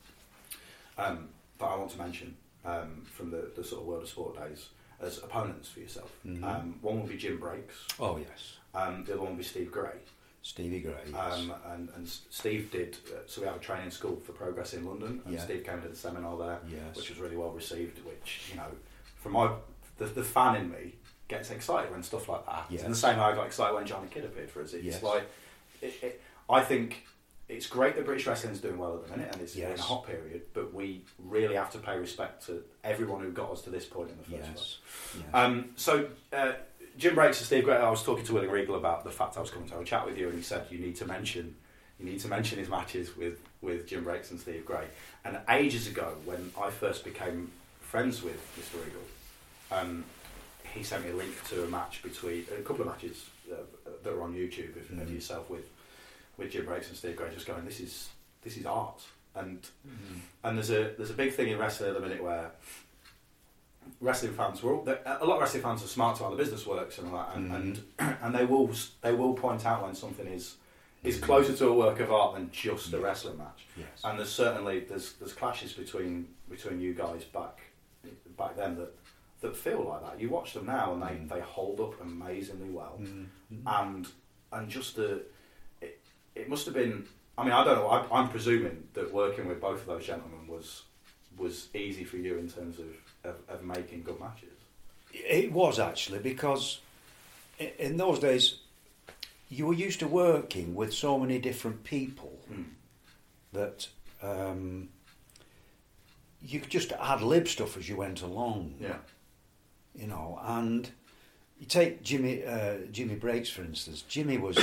[SPEAKER 5] um, that I want to mention um, from the, the sort of World of Sport days as opponents for yourself. Mm-hmm. Um, one will be Jim Breaks.
[SPEAKER 4] Oh yes.
[SPEAKER 5] Um, the other one will be Steve Gray.
[SPEAKER 4] Stevie Gray. Yes.
[SPEAKER 5] Um, and and Steve did. Uh, so we have a training school for progress in London, and
[SPEAKER 4] yeah.
[SPEAKER 5] Steve came to the seminar there,
[SPEAKER 4] yes.
[SPEAKER 5] which was really well received. Which you know. from my the, the fan in me gets excited when stuff like that happens.
[SPEAKER 4] Yes.
[SPEAKER 5] In the same way I got excited when Johnny Kidd appeared for us. It's
[SPEAKER 4] Yes.
[SPEAKER 5] like it, it, I think it's great that British wrestling is doing well at the minute and it's
[SPEAKER 4] Yes.
[SPEAKER 5] in a hot period, but we really have to pay respect to everyone who got us to this point in the first
[SPEAKER 4] Yes.
[SPEAKER 5] place.
[SPEAKER 4] Yes.
[SPEAKER 5] Um, so uh, Jim Breaks and Steve Gray, I was talking to Willie Regal about the fact I was coming to have a chat with you, and he said you need to mention you need to mention his matches with, with Jim Breaks and Steve Gray. And ages ago, when I first became friends with Mister Regal, um, he sent me a link to a match between a couple of matches uh, that are on YouTube if, mm. of yourself with with Jim Breaks and Steve Gray, just going, this is this is art, and mm. and there's a there's a big thing in wrestling at the minute where wrestling fans were all, a lot of wrestling fans are smart to how the business works and all that, and, mm. and and they will they will point out when something is is closer to a work of art than just a wrestling match.
[SPEAKER 4] Yes.
[SPEAKER 5] And there's certainly there's there's clashes between between you guys back back then that that feel like that. You watch them now and they, mm. they hold up amazingly well, mm. and and just the it, it must have been. I mean, I don't know. I, I'm presuming that working with both of those gentlemen was was easy for you in terms of, of, of making good matches.
[SPEAKER 4] It was actually, because in those days you were used to working with so many different people mm. that um, you could just ad lib stuff as you went along.
[SPEAKER 5] Yeah.
[SPEAKER 4] You know, and you take Jimmy uh, Jimmy Breaks, for instance. Jimmy was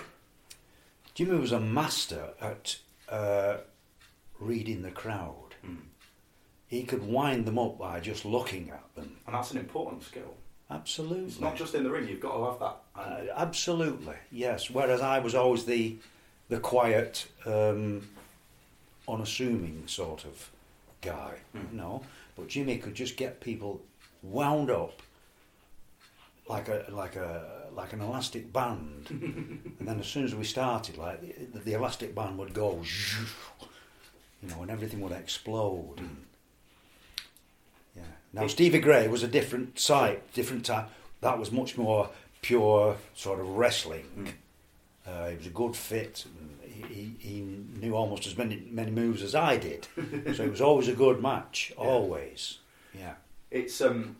[SPEAKER 4] Jimmy was a master at uh, reading the crowd.
[SPEAKER 5] Mm.
[SPEAKER 4] He could wind them up by just looking at them.
[SPEAKER 5] And that's an important skill.
[SPEAKER 4] Absolutely.
[SPEAKER 5] It's not just in the ring, you've got to have that.
[SPEAKER 4] Uh, absolutely, yes. Whereas I was always the the quiet, um, unassuming sort of guy, mm. you know. But Jimmy could just get people wound up like a like a like an elastic band, and then as soon as we started, like the, the elastic band would go, you know, and everything would explode. Mm. Yeah. Now Stevie Gray was a different side, different type. That was much more pure sort of wrestling. Mm. Uh, he was a good fit. And he, he he knew almost as many many moves as I did, so it was always a good match. Yeah. Always, yeah.
[SPEAKER 5] It's um,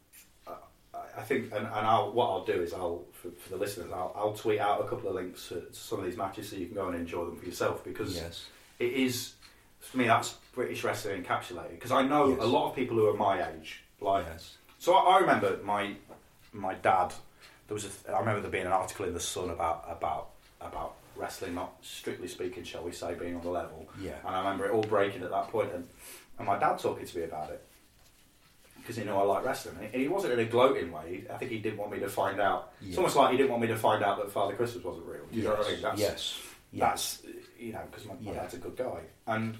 [SPEAKER 5] I think, and, and I'll what I'll do is I'll for, for the listeners, I'll, I'll tweet out a couple of links to, to some of these matches so you can go and enjoy them for yourself, because
[SPEAKER 4] yes.
[SPEAKER 5] it is, for me, that's British wrestling encapsulated. Because I know yes. a lot of people who are my age, like,
[SPEAKER 4] yes.
[SPEAKER 5] so I, I remember my my dad. There was a, I remember there being an article in the Sun about about about wrestling, not strictly speaking, shall we say, being on the level.
[SPEAKER 4] Yeah.
[SPEAKER 5] And I remember it all breaking at that point, and and my dad talking to me about it, because he knew I like wrestling, and he wasn't in a gloating way. I think he didn't want me to find out. Yes. It's almost like he didn't want me to find out that Father Christmas wasn't real. Do you
[SPEAKER 4] yes.
[SPEAKER 5] know what I mean? That's,
[SPEAKER 4] yes.
[SPEAKER 5] That's you know, because my, my
[SPEAKER 4] yeah.
[SPEAKER 5] dad's a good guy, and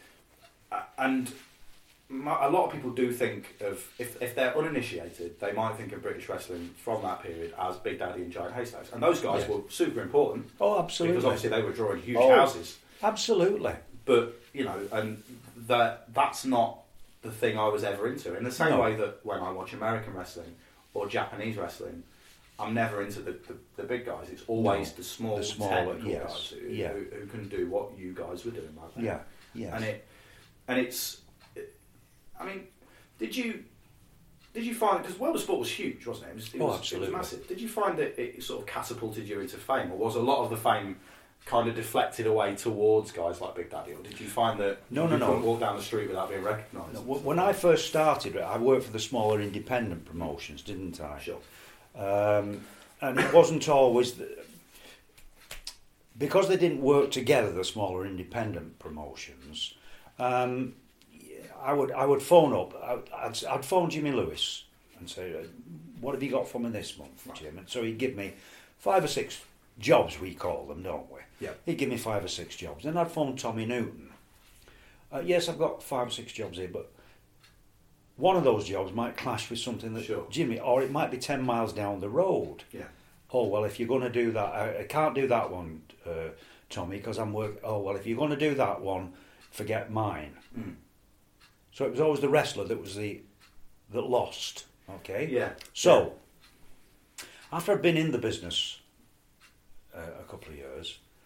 [SPEAKER 5] and my, a lot of people do think of if if they're uninitiated, they might think of British wrestling from that period as Big Daddy and Giant Haystacks, and those guys yes. were super important.
[SPEAKER 4] Oh, absolutely.
[SPEAKER 5] Because obviously they were drawing huge
[SPEAKER 4] oh,
[SPEAKER 5] houses.
[SPEAKER 4] Absolutely.
[SPEAKER 5] But you know, and that that's not the thing I was ever into. In the same
[SPEAKER 4] no.
[SPEAKER 5] way that when I watch American wrestling or Japanese wrestling, I'm never into the, the, the big guys. It's always
[SPEAKER 4] no.
[SPEAKER 5] the small,
[SPEAKER 4] the smaller
[SPEAKER 5] technical
[SPEAKER 4] yes.
[SPEAKER 5] guys who,
[SPEAKER 4] yeah.
[SPEAKER 5] who, who can do what you guys were doing back then.
[SPEAKER 4] Yeah, yes.
[SPEAKER 5] And it, and it's, it, I mean, did you, did you find, because World of Sport was huge, wasn't it? It was, it
[SPEAKER 4] oh,
[SPEAKER 5] was,
[SPEAKER 4] absolutely.
[SPEAKER 5] It was massive. Did you find that it sort of catapulted you into fame, or was a lot of the fame kind of deflected away towards guys like Big Daddy, or did you find that
[SPEAKER 4] no,
[SPEAKER 5] you
[SPEAKER 4] no,
[SPEAKER 5] couldn't
[SPEAKER 4] no.
[SPEAKER 5] walk down the street without being recognised?
[SPEAKER 4] No, when I first started, I worked for the smaller independent promotions, didn't I?
[SPEAKER 5] Sure.
[SPEAKER 4] Um, and it wasn't always the, because they didn't work together. The smaller independent promotions, um, I would I would phone up. I'd, I'd phone Jimmy Lewis and say, "What have you got for me this month, Jim?" And so he'd give me five or six jobs, we call them, don't we?
[SPEAKER 5] Yeah.
[SPEAKER 4] He'd give me five or six jobs. Then I'd phone Tommy Newton. Uh, yes, I've got five or six jobs here, but one of those jobs might clash with something that
[SPEAKER 5] sure.
[SPEAKER 4] Jimmy, or it might be ten miles down the road.
[SPEAKER 5] Yeah.
[SPEAKER 4] Oh, well, if you're going to do that, I, I can't do that one, uh, Tommy, because I'm working. Oh, well, if you're going to do that one, forget mine.
[SPEAKER 5] Mm.
[SPEAKER 4] So it was always the wrestler that was the that lost. Okay.
[SPEAKER 5] Yeah.
[SPEAKER 4] So yeah. after I'd been in the business uh, a couple of years,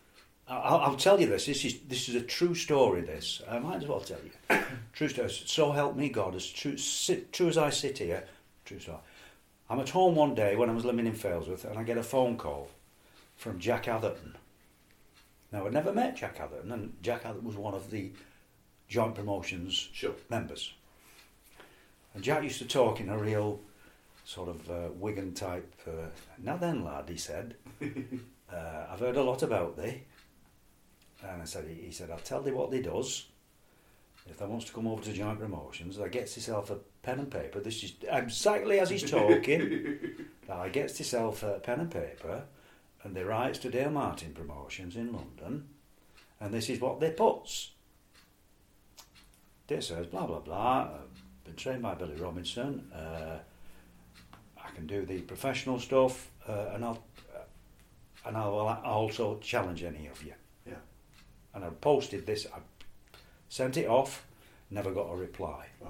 [SPEAKER 4] I'll, I'll tell you this. This is this is a true story. This I might as well tell you. True story. So help me God, as true, sit, true as I sit here. True story. I'm at home one day when I was living in Failsworth, and I get a phone call from Jack Atherton. Now, I'd never met Jack Atherton, and Jack Atherton was one of the Joint Promotions
[SPEAKER 5] sure.
[SPEAKER 4] members. And Jack used to talk in a real sort of uh, Wigan type. Uh, now then, lad, he said, uh, I've heard a lot about thee. And I said, he said, I'll tell thee what thee does. If thou wants to come over to Joint Promotions, thou gets yourself a pen and paper. This is exactly as he's talking. Thou gets yourself a pen and paper, and they writes to Dale Martin Promotions in London, and this is what they puts. They says, blah, blah, blah, I've been trained by Billy Robinson, uh, I can do the professional stuff, uh, and I'll uh, and I'll also challenge any of you.
[SPEAKER 5] Yeah.
[SPEAKER 4] And I posted this, I sent it off, never got a reply.
[SPEAKER 5] Right.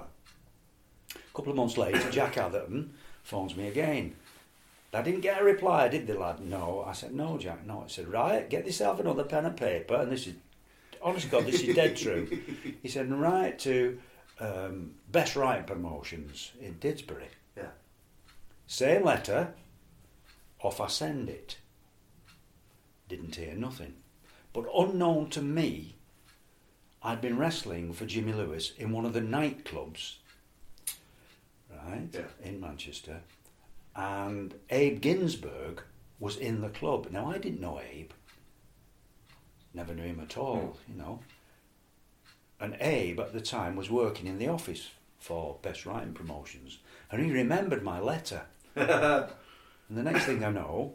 [SPEAKER 4] A couple of months later, Jack Atherton phones me again. I didn't get a reply, did they, lad? No. I said, no, Jack, no. I said, right, get yourself another pen and paper, and this is, honest God, this is dead true. He said, write to um, Best Writing Promotions in Didsbury.
[SPEAKER 5] Yeah.
[SPEAKER 4] Same letter, off I send it. Didn't hear nothing. But unknown to me, I'd been wrestling for Jimmy Lewis in one of the nightclubs, right,
[SPEAKER 5] yeah.
[SPEAKER 4] in Manchester, and Abe Ginsberg was in the club. Now, I didn't know Abe. Never knew him at all, mm. you know. And Abe, at the time, was working in the office for Best Writing Promotions, and he remembered my letter. And the next thing I know,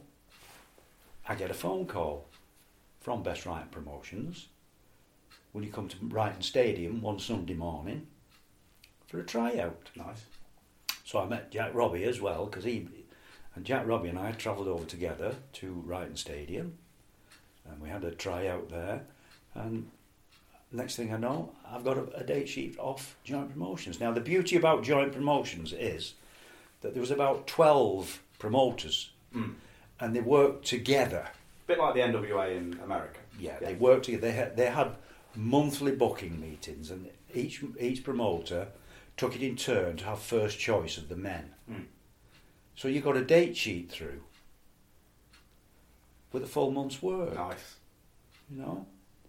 [SPEAKER 4] I get a phone call from Best Writing Promotions. Will you come to Brighton Stadium one Sunday morning for a tryout?
[SPEAKER 5] Nice.
[SPEAKER 4] So I met Jack Robbie as well, because he and Jack Robbie and I travelled over together to Brighton Stadium, and we had a tryout there. And next thing I know, I've got a, a date sheet off Joint Promotions. Now, the beauty about Joint Promotions is that there was about twelve promoters,
[SPEAKER 5] mm.
[SPEAKER 4] and they worked together.
[SPEAKER 5] A bit like the N W A in America.
[SPEAKER 4] Yeah,
[SPEAKER 5] yeah.
[SPEAKER 4] they worked together. They had, they had monthly booking meetings, and each each promoter took it in turn to have first choice of the men.
[SPEAKER 5] Mm.
[SPEAKER 4] So you got a date sheet through with a full month's work.
[SPEAKER 5] Nice.
[SPEAKER 4] You know?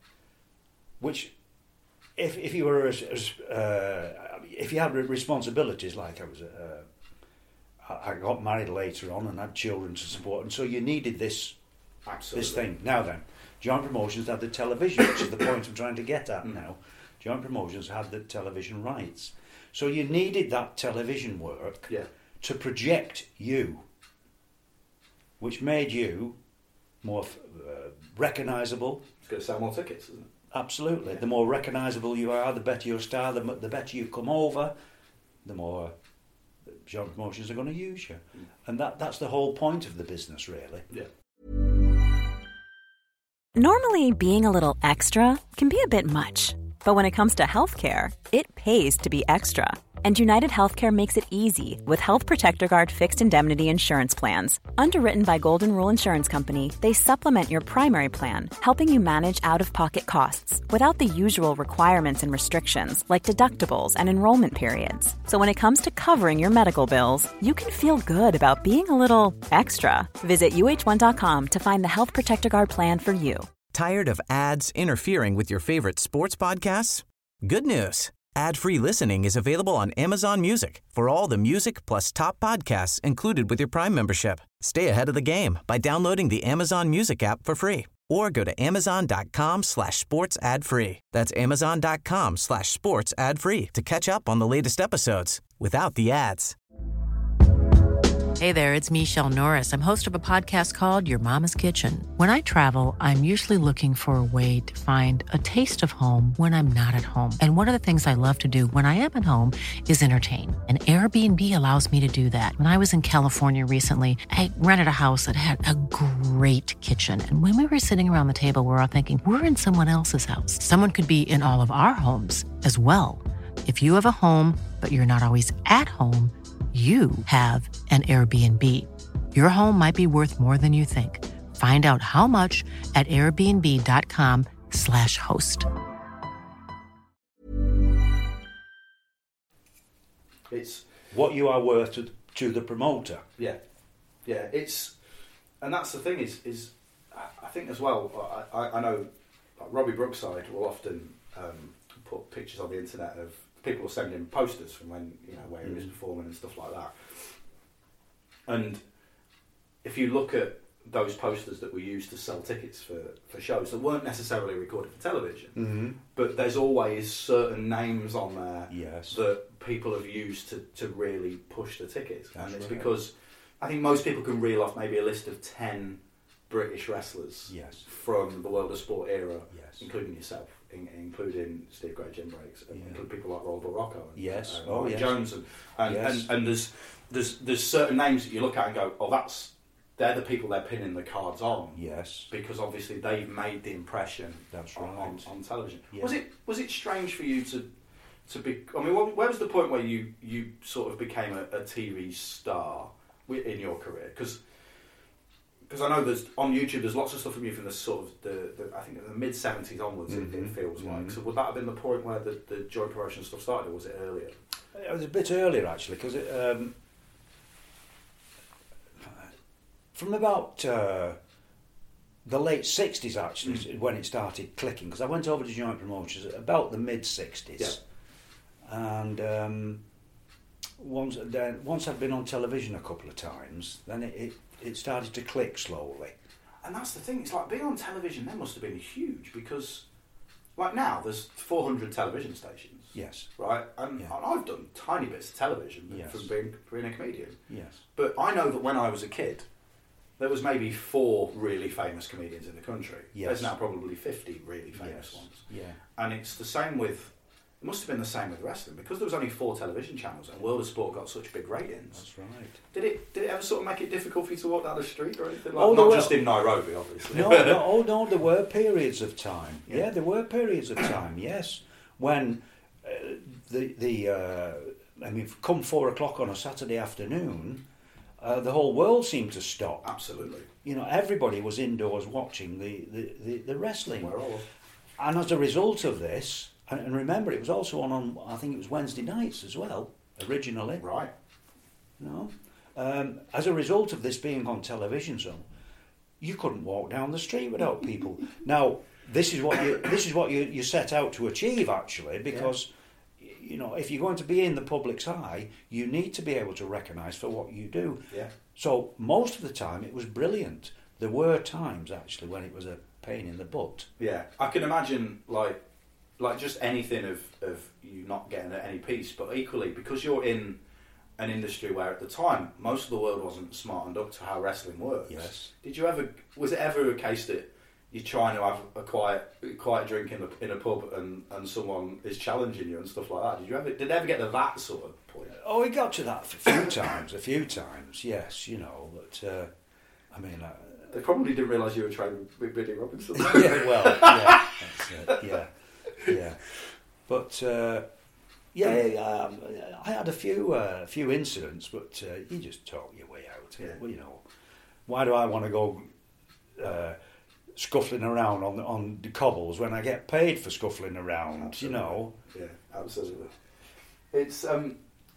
[SPEAKER 4] Which, if if you were as, as uh, if you had responsibilities, like I was, uh, I got married later on and had children to support, and so you needed this,
[SPEAKER 5] Absolutely.
[SPEAKER 4] this thing. Now then, Joint Promotions had the television, which is the point I'm trying to get at mm. now. Joint Promotions had the television rights. So you needed that television work
[SPEAKER 5] yeah.
[SPEAKER 4] to project you, which made you more uh, recognisable.
[SPEAKER 5] It's going to sell more tickets, isn't it?
[SPEAKER 4] Absolutely.
[SPEAKER 5] Yeah.
[SPEAKER 4] The more recognisable you are, the better your star, the, the better you come over, the more Joint Promotions are going to use you. Mm. And that, that's the whole point of the business, really.
[SPEAKER 5] Yeah.
[SPEAKER 3] Normally, being a little extra can be a bit much. But when it comes to healthcare, it pays to be extra. And United Healthcare makes it easy with Health Protector Guard fixed indemnity insurance plans. Underwritten by Golden Rule Insurance Company, they supplement your primary plan, helping you manage out-of-pocket costs without the usual requirements and restrictions like deductibles and enrollment periods. So when it comes to covering your medical bills, you can feel good about being a little extra. Visit U H one dot com to find the Health Protector Guard plan for you.
[SPEAKER 2] Tired of ads interfering with your favorite sports podcasts? Good news. Ad-free listening is available on Amazon Music for all the music plus top podcasts included with your Prime membership. Stay ahead of the game by downloading the Amazon Music app for free or go to amazon.com slash sports ad free. That's amazon.com slash sports ad free to catch up on the latest episodes without the ads.
[SPEAKER 6] Hey there, it's Michelle Norris. I'm host of a podcast called Your Mama's Kitchen. When I travel, I'm usually looking for a way to find a taste of home when I'm not at home. And one of the things I love to do when I am at home is entertain. And Airbnb allows me to do that. When I was in California recently, I rented a house that had a great kitchen. And when we were sitting around the table, we were all thinking, we're in someone else's house. Someone could be in all of our homes as well. If you have a home, but you're not always at home, you have an Airbnb. Your home might be worth more than you think. Find out how much at airbnb.com slash host.
[SPEAKER 4] It's what you are worth to, to the promoter.
[SPEAKER 5] Yeah, yeah. It's and that's the thing is is I think as well. I, I know Robbie Brookside will often um, put pictures on the internet of people sending him posters from when you know where he was performing and stuff like that. And if you look at those posters that were used to sell tickets for, for shows that weren't necessarily recorded for television,
[SPEAKER 4] mm-hmm.
[SPEAKER 5] but there's always certain names on there
[SPEAKER 4] yes.
[SPEAKER 5] that people have used to, to really push the tickets.
[SPEAKER 4] That's
[SPEAKER 5] and it's
[SPEAKER 4] right.
[SPEAKER 5] because I think most people can reel off maybe a list of ten British wrestlers
[SPEAKER 4] yes.
[SPEAKER 5] from the World of Sport era,
[SPEAKER 4] yes.
[SPEAKER 5] including yourself, in, including Steve Gray, Jim Breaks, and
[SPEAKER 4] yeah.
[SPEAKER 5] including people like Rollerball Rocco and,
[SPEAKER 4] yes.
[SPEAKER 5] and
[SPEAKER 4] oh,
[SPEAKER 5] Mike
[SPEAKER 4] yes.
[SPEAKER 5] Jones, and and,
[SPEAKER 4] yes.
[SPEAKER 5] and and there's there's there's certain names that you look at and go, oh, that's they're the people they're pinning the cards on.
[SPEAKER 4] Yes.
[SPEAKER 5] Because obviously they've made the impression.
[SPEAKER 4] That's
[SPEAKER 5] on,
[SPEAKER 4] right.
[SPEAKER 5] on, on television.
[SPEAKER 4] Yeah.
[SPEAKER 5] Was it was it strange for you to to be? I mean, where was the point where you you sort of became a, a T V star in your career? Because because I know there's on YouTube there's lots of stuff from you from the sort of the, the I think the mid seventies onwards. Mm-hmm. It, it feels mm-hmm. like. So would that have been the point where the, the Joy Promotion stuff started, or was it earlier?
[SPEAKER 4] It was a bit earlier actually, because it. Um, From about uh, the late sixties, actually, mm. when it started clicking, because I went over to Joint Promotions about the mid sixties, yeah. and um, once then once I'd been on television a couple of times, then it, it, it started to click slowly.
[SPEAKER 5] And that's the thing. It's like being on television then must have been huge, because like now there's four hundred television stations.
[SPEAKER 4] Yes.
[SPEAKER 5] Right, and,
[SPEAKER 4] yeah.
[SPEAKER 5] and I've done tiny bits of television
[SPEAKER 4] yes.
[SPEAKER 5] from being being a comedian.
[SPEAKER 4] Yes.
[SPEAKER 5] But I know that when I was a kid, there was maybe four really famous comedians in the country.
[SPEAKER 4] Yes.
[SPEAKER 5] There's now probably fifty really famous
[SPEAKER 4] yes.
[SPEAKER 5] ones.
[SPEAKER 4] Yeah.
[SPEAKER 5] And it's the same with, it must have been the same with wrestling, because there was only four television channels and World of Sport got such big ratings.
[SPEAKER 4] That's right.
[SPEAKER 5] Did it Did it ever sort of make it difficult for you to walk down the street or anything like
[SPEAKER 4] oh,
[SPEAKER 5] that? Not
[SPEAKER 4] were,
[SPEAKER 5] just in Nairobi, obviously.
[SPEAKER 4] No, no, oh no, there were periods of time. Yeah,
[SPEAKER 5] yeah
[SPEAKER 4] there were periods of time, yes. When uh, the, the uh, I mean, come four o'clock on a Saturday afternoon, uh, the whole world seemed to stop.
[SPEAKER 5] Absolutely.
[SPEAKER 4] You know, everybody was indoors watching the, the, the, the wrestling.
[SPEAKER 5] We're all.
[SPEAKER 4] And as a result of this, and, and remember, it was also on, on, I think it was Wednesday nights as well, originally.
[SPEAKER 5] Right.
[SPEAKER 4] No. Um, as a result of this being on television, so you couldn't walk down the street without people. Now, this is what you this is what you, you set out to achieve, actually, because yeah. you know, if you're going to be in the public's eye, you need to be able to recognise for what you do.
[SPEAKER 5] Yeah.
[SPEAKER 4] So most of the time, it was brilliant. There were times actually when it was a pain in the butt.
[SPEAKER 5] Yeah, I can imagine like like just anything of of you not getting any peace, but equally because you're in an industry where at the time most of the world wasn't smartened up to how wrestling works.
[SPEAKER 4] Yes.
[SPEAKER 5] Did you ever? Was it ever a case that you're trying to have a quiet quiet drink in a in a pub and, and someone is challenging you and stuff like that? Did you ever? Did it ever get to that sort of point?
[SPEAKER 4] Oh, we got to that a few times. A few times, yes. You know, but uh, I mean. Uh,
[SPEAKER 5] They probably didn't realise you were training with Billy Robinson.
[SPEAKER 4] yeah, well, yeah, that's it. Yeah, yeah. But uh, yeah, um, I had a few uh, few incidents, but uh, you just talk your way out.
[SPEAKER 5] Yeah.
[SPEAKER 4] Well, you know, why do I want to go uh, scuffling around on on the cobbles when I get paid for scuffling around?
[SPEAKER 5] Absolutely.
[SPEAKER 4] You know.
[SPEAKER 5] Yeah, absolutely. It's um,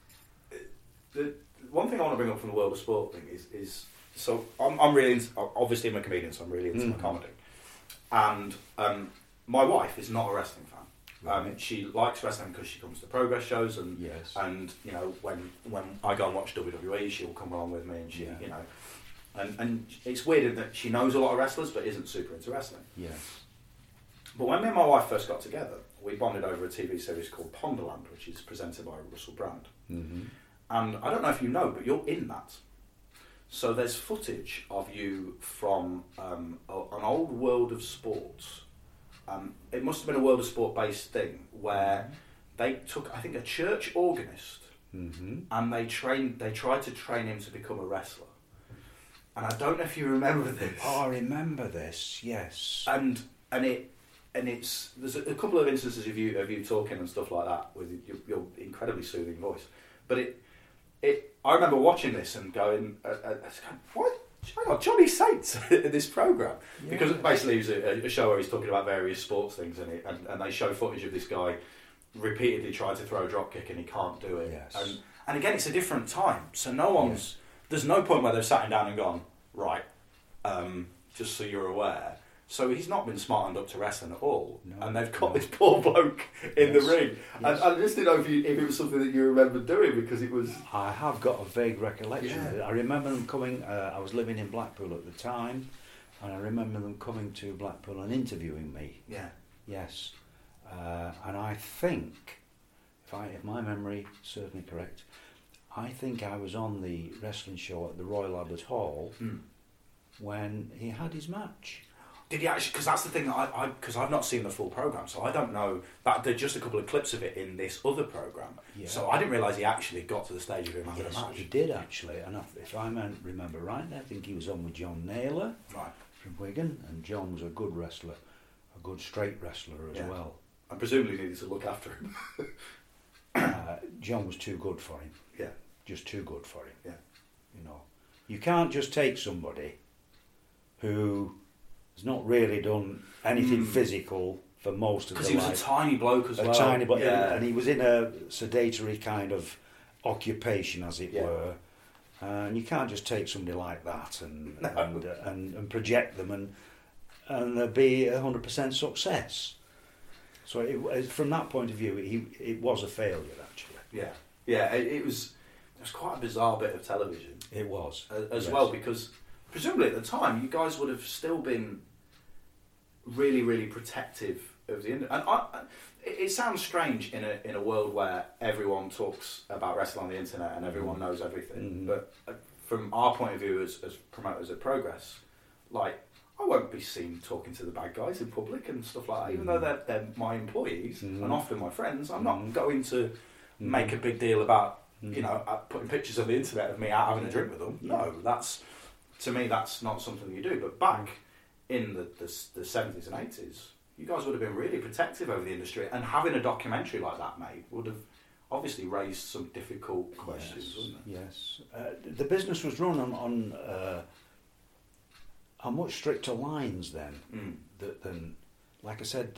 [SPEAKER 5] the one thing I want to bring up from the World of Sport thing is is. So I'm, I'm really into, obviously I'm a comedian, so I'm really into mm. my comedy. And um, my wife is not a wrestling fan. Right. Um, she likes wrestling because she comes to Progress shows, and
[SPEAKER 4] yes.
[SPEAKER 5] and you know when when I go and watch W W E, she'll come along with me, and she
[SPEAKER 4] yeah.
[SPEAKER 5] you know, and and it's weird that she knows a lot of wrestlers but isn't super into wrestling.
[SPEAKER 4] Yes.
[SPEAKER 5] But when me and my wife first got together, we bonded over a T V series called Ponderland, which is presented by Russell Brand.
[SPEAKER 4] Mm-hmm. And
[SPEAKER 5] I don't know if you know, but you're in that. So there's footage of you from um, a, an old World of Sports. Um, it must have been a World of Sport based thing where they took, I think, a church organist
[SPEAKER 4] mm-hmm.
[SPEAKER 5] and they trained. They tried to train him to become a wrestler. And I don't know if you remember this.
[SPEAKER 4] Oh, I remember this. Yes.
[SPEAKER 5] And and it and it's there's a, a couple of instances of you of you talking and stuff like that with your, your incredibly soothing voice, but it. It, I remember watching this and going, uh, uh, going, why, hang on, Johnny Saint's in this programme. Yeah. Because basically it was a, a show where he's talking about various sports things in it, and, and they show footage of this guy repeatedly trying to throw a drop kick and he can't do it.
[SPEAKER 4] Yes.
[SPEAKER 5] And, and again, it's a different time, so no one's... Yes. There's no point where they've sat him down and gone, right, um, just so you're aware. So he's not been smartened up to wrestling at all, no, and they've got no. this poor bloke in yes. the ring. Yes. And I just didn't know if, you, if it was something that you remember doing, because it was...
[SPEAKER 4] I have got a vague recollection
[SPEAKER 5] yeah.
[SPEAKER 4] of it. I remember them coming, uh, I was living in Blackpool at the time, and I remember them coming to Blackpool and interviewing me.
[SPEAKER 5] Yeah.
[SPEAKER 4] Yes. Uh, and I think, if, I, if my memory serves me correct, I think I was on the wrestling show at the Royal Albert Hall mm. when he had his match.
[SPEAKER 5] Did he actually? Because that's the thing that I, because I've not seen the full programme, so I don't know. That there's just a couple of clips of it in this other programme, yeah. so I didn't realise he actually got to the stage of him having
[SPEAKER 4] yes,
[SPEAKER 5] a match.
[SPEAKER 4] He did actually, and if I remember right, I think he was on with John Naylor
[SPEAKER 5] right.
[SPEAKER 4] from Wigan, and John was a good wrestler, a good straight wrestler as
[SPEAKER 5] yeah.
[SPEAKER 4] well.
[SPEAKER 5] And presumably needed to look after him.
[SPEAKER 4] uh, John was too good for him.
[SPEAKER 5] Yeah.
[SPEAKER 4] Just too good for him.
[SPEAKER 5] Yeah.
[SPEAKER 4] You know, you can't just take somebody who has not really done anything mm. physical for most of the life.
[SPEAKER 5] Because he was a tiny bloke as
[SPEAKER 4] a
[SPEAKER 5] well.
[SPEAKER 4] A tiny bloke,
[SPEAKER 5] yeah.
[SPEAKER 4] and he was in a sedentary kind of occupation, as it
[SPEAKER 5] yeah.
[SPEAKER 4] were. And you can't just take somebody like that and
[SPEAKER 5] no.
[SPEAKER 4] and, uh, and and project them and and there be a hundred percent success. So it, from that point of view, he it was a failure actually.
[SPEAKER 5] Yeah, yeah. It, it was. It was quite a bizarre bit of television.
[SPEAKER 4] It was
[SPEAKER 5] as, as
[SPEAKER 4] yes.
[SPEAKER 5] well, because presumably at the time you guys would have still been really, really protective of the industry. And I, it, it sounds strange in a in a world where everyone talks about wrestling on the internet and everyone knows everything. Mm-hmm. But from our point of view as, as promoters at Progress, like, I won't be seen talking to the bad guys in public and stuff like that, even though they're, they're my employees mm-hmm. and often my friends. I'm not mm-hmm. going to mm-hmm. make a big deal about, you know, putting pictures on the internet of me out having a drink with them. No, that's, to me, that's not something you do. But back in the, the, the seventies and eighties, you guys would have been really protective over the industry, and having a documentary like that made would have obviously raised some difficult questions,
[SPEAKER 4] yes,
[SPEAKER 5] wouldn't it?
[SPEAKER 4] Yes. Uh, the business was run on, on, uh, on much stricter lines then
[SPEAKER 5] mm.
[SPEAKER 4] than, than, like I said,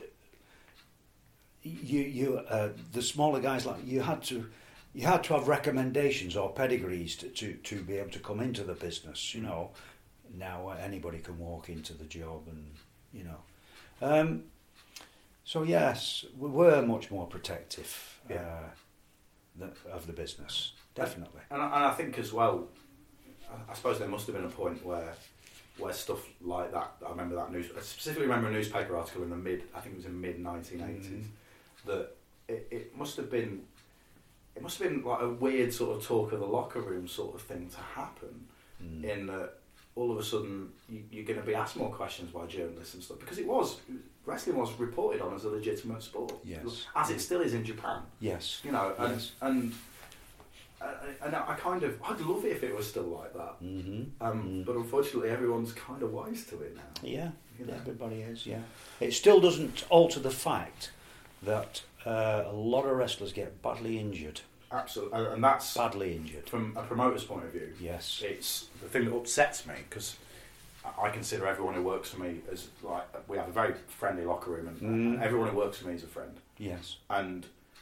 [SPEAKER 4] you, you, uh, the smaller guys, like you had to... You had to have recommendations or pedigrees to, to, to be able to come into the business, you know. Now uh, anybody can walk into the job and, you know. Um, so, yes, we were much more protective
[SPEAKER 5] yeah.
[SPEAKER 4] uh, the, of the business, definitely.
[SPEAKER 5] And, and I think as well, I suppose there must have been a point where where stuff like that, I remember that news, I specifically remember a newspaper article in the mid, I think it was in mid nineteen eighties, mm-hmm. that it, it must have been... It must have been like a weird sort of talk of the locker room sort of thing to happen, mm. in that all of a sudden you, you're going to be asked more questions by journalists and stuff, because it was, wrestling was reported on as a legitimate sport,
[SPEAKER 4] yes,
[SPEAKER 5] as it still is in Japan.
[SPEAKER 4] Yes,
[SPEAKER 5] you know, and
[SPEAKER 4] yes.
[SPEAKER 5] and, uh, and I kind of, I'd love it if it was still like that,
[SPEAKER 4] mm-hmm.
[SPEAKER 5] um,
[SPEAKER 4] mm.
[SPEAKER 5] but unfortunately everyone's kind of wise to it now.
[SPEAKER 4] Yeah,
[SPEAKER 5] you know?
[SPEAKER 4] Everybody is. Yeah, it still doesn't alter the fact that uh, a lot of wrestlers get badly injured.
[SPEAKER 5] Absolutely, and that's
[SPEAKER 4] badly injured.
[SPEAKER 5] From a promoter's point of view.
[SPEAKER 4] Yes,
[SPEAKER 5] it's the thing that upsets me, because I consider everyone who works for me as like, we have a very friendly locker room, and, mm. and everyone who works for me is a friend.
[SPEAKER 4] Yes,
[SPEAKER 5] and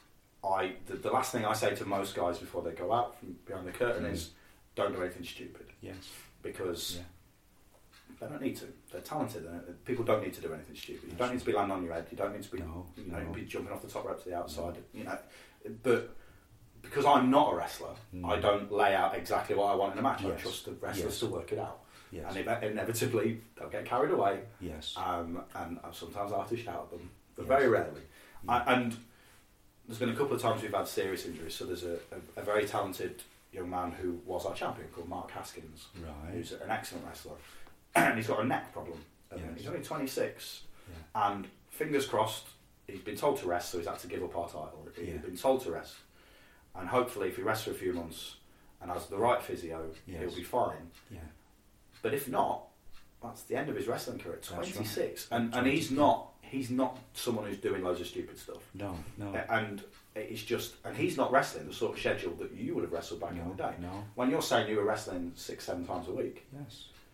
[SPEAKER 5] I the, the last thing I say to most guys before they go out from behind the curtain mm. is, don't do anything stupid.
[SPEAKER 4] Yes,
[SPEAKER 5] because.
[SPEAKER 4] Yeah.
[SPEAKER 5] They don't need to. They're talented. People don't need to do anything stupid. You don't need to be landing on your head. You don't need to be,
[SPEAKER 4] no,
[SPEAKER 5] you know,
[SPEAKER 4] no.
[SPEAKER 5] be jumping off the top rope to the outside. No. You know, but because I'm not a wrestler, mm. I don't lay out exactly what I want in a match. Yes. I trust the wrestlers yes. to work it out.
[SPEAKER 4] Yes.
[SPEAKER 5] And inevitably, they'll get carried away.
[SPEAKER 4] Yes.
[SPEAKER 5] Um, and sometimes I have to shout at them, but
[SPEAKER 4] yes.
[SPEAKER 5] very rarely.
[SPEAKER 4] Yeah.
[SPEAKER 5] I, and there's been a couple of times we've had serious injuries. So there's a, a, a very talented young man who was our champion called Mark Haskins,
[SPEAKER 4] right.
[SPEAKER 5] who's an excellent wrestler. And he's got a neck problem. Um,
[SPEAKER 4] yes.
[SPEAKER 5] He's only twenty-six,
[SPEAKER 4] yeah.
[SPEAKER 5] and fingers crossed, he's been told to rest, so he's had to give up our title. He's
[SPEAKER 4] yeah.
[SPEAKER 5] been told to rest, and hopefully, if he rests for a few months and has the right physio,
[SPEAKER 4] yes.
[SPEAKER 5] he'll be fine.
[SPEAKER 4] Yeah.
[SPEAKER 5] But if not, that's the end of his wrestling career. twenty-six,
[SPEAKER 4] right.
[SPEAKER 5] and and he's not he's not someone who's doing loads of stupid stuff.
[SPEAKER 4] No, no.
[SPEAKER 5] And it's just, and he's not wrestling the sort of schedule that you would have wrestled back
[SPEAKER 4] no,
[SPEAKER 5] in the day.
[SPEAKER 4] No.
[SPEAKER 5] When you're saying you were wrestling six, seven times a week.
[SPEAKER 4] Yes.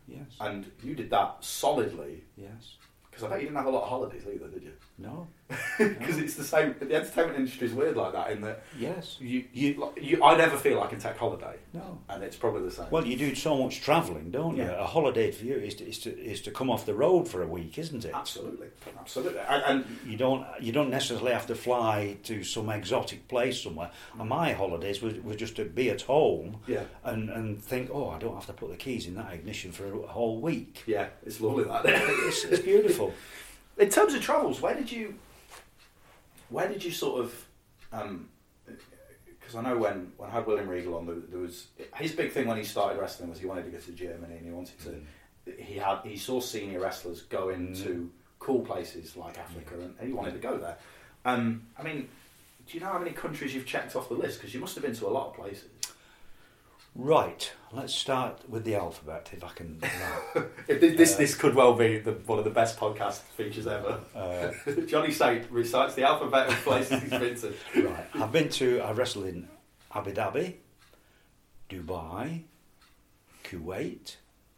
[SPEAKER 4] Yes.
[SPEAKER 5] And you did that solidly.
[SPEAKER 4] Yes.
[SPEAKER 5] Because I bet you didn't have a lot of holidays either, did you?
[SPEAKER 4] No.
[SPEAKER 5] Because
[SPEAKER 4] no.
[SPEAKER 5] it's the same. The entertainment industry is weird like that in that.
[SPEAKER 4] Yes.
[SPEAKER 5] You, you, like, you, I never feel I can take holiday.
[SPEAKER 4] No.
[SPEAKER 5] And it's probably the same.
[SPEAKER 4] Well, you do so much travelling, don't you?
[SPEAKER 5] Yeah.
[SPEAKER 4] A holiday for you is to, is to is to come off the road for a week, isn't it?
[SPEAKER 5] Absolutely, absolutely. And, and
[SPEAKER 4] you don't you don't necessarily have to fly to some exotic place somewhere. And my holidays were, were just to be at home,
[SPEAKER 5] yeah.
[SPEAKER 4] and and think, oh, I don't have to put the keys in that ignition for a whole week.
[SPEAKER 5] Yeah, it's lovely that.
[SPEAKER 4] it's, it's beautiful.
[SPEAKER 5] In terms of travels, where did you, where did you sort of, because um, I know when, when I had William Regal on, there, there was, his big thing when he started wrestling was he wanted to go to Germany and he wanted to, mm. he had he saw senior wrestlers go into mm. cool places like Africa yeah. and, and he wanted to go there. Um, I mean, do you know how many countries you've checked off the list? Because you must have been to a lot of places.
[SPEAKER 4] Right, let's start with the alphabet, if I can.
[SPEAKER 5] if this, this
[SPEAKER 4] uh,
[SPEAKER 5] this could well be the, one of the best podcast features ever. Uh, Johnny Saint recites the alphabet of places he's been to.
[SPEAKER 4] Right, I've been to. I wrestled in Abu Dhabi, Dubai, Kuwait,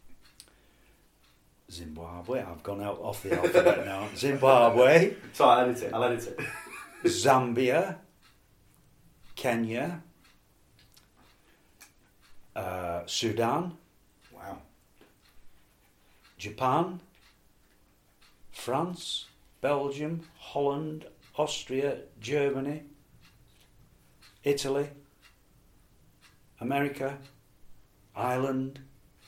[SPEAKER 4] Zimbabwe. I've gone out off the alphabet now. Zimbabwe.
[SPEAKER 5] So I'll edit it. I'll edit it.
[SPEAKER 4] Zambia, Kenya. Uh, Sudan,
[SPEAKER 5] wow,
[SPEAKER 4] Japan, France, Belgium, Holland, Austria, Germany, Italy, America, Ireland.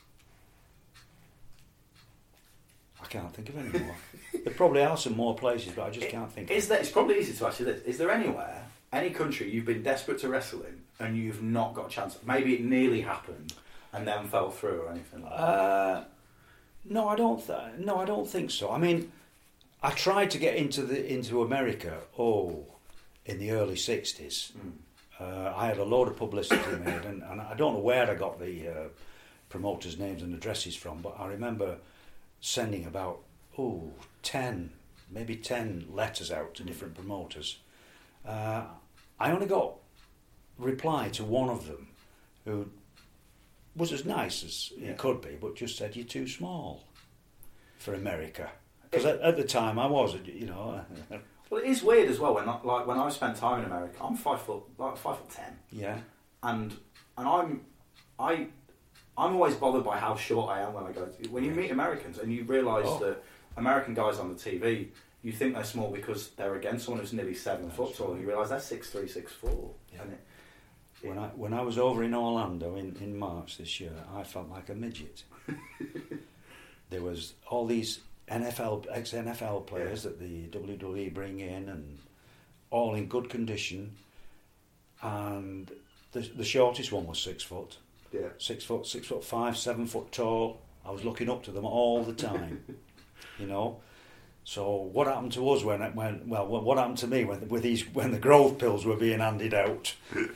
[SPEAKER 4] I can't think of any more. There probably are some more places, but I just can't think.
[SPEAKER 5] Is
[SPEAKER 4] of
[SPEAKER 5] there, it's probably easy to ask you this. Is there anywhere, any country you've been desperate to wrestle in and you've not got a chance? Maybe it nearly happened and then fell through or anything like that?
[SPEAKER 4] Uh, no, I don't. Th- no, I don't think so. I mean, I tried to get into the into America. Oh, in the early sixties, mm. uh, I had a load of publicity made, and, and I don't know where I got the uh, promoters' names and addresses from, but I remember sending about oh ten, maybe ten letters out to different promoters. Uh, I only got reply to one of them, who was as nice as yeah. it could be, but just said, you're too small for America. Because at, at the time I was, you know.
[SPEAKER 5] Well, it is weird as well when, like, when I spent time in America. I'm five foot, like five foot ten.
[SPEAKER 4] Yeah.
[SPEAKER 5] And and I'm, I, I'm always bothered by how short I am when I go. To, when you meet Americans and you realise oh. that American guys on the T V, you think they're small because they're against someone who's nearly seven That's foot tall, and you realise they're six three, six four.
[SPEAKER 4] Yeah. And it, When I when I was over in Orlando in, in March this year, I felt like a midget. There was all these N F L ex N F L players yeah. that the W W E bring in, and all in good condition. And the the shortest one was six foot.
[SPEAKER 5] Yeah.
[SPEAKER 4] Six foot, six foot five, seven foot tall. I was looking up to them all the time. You know. So what happened to us when when well what happened to me when with these when the growth pills were being handed out?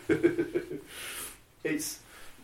[SPEAKER 5] It's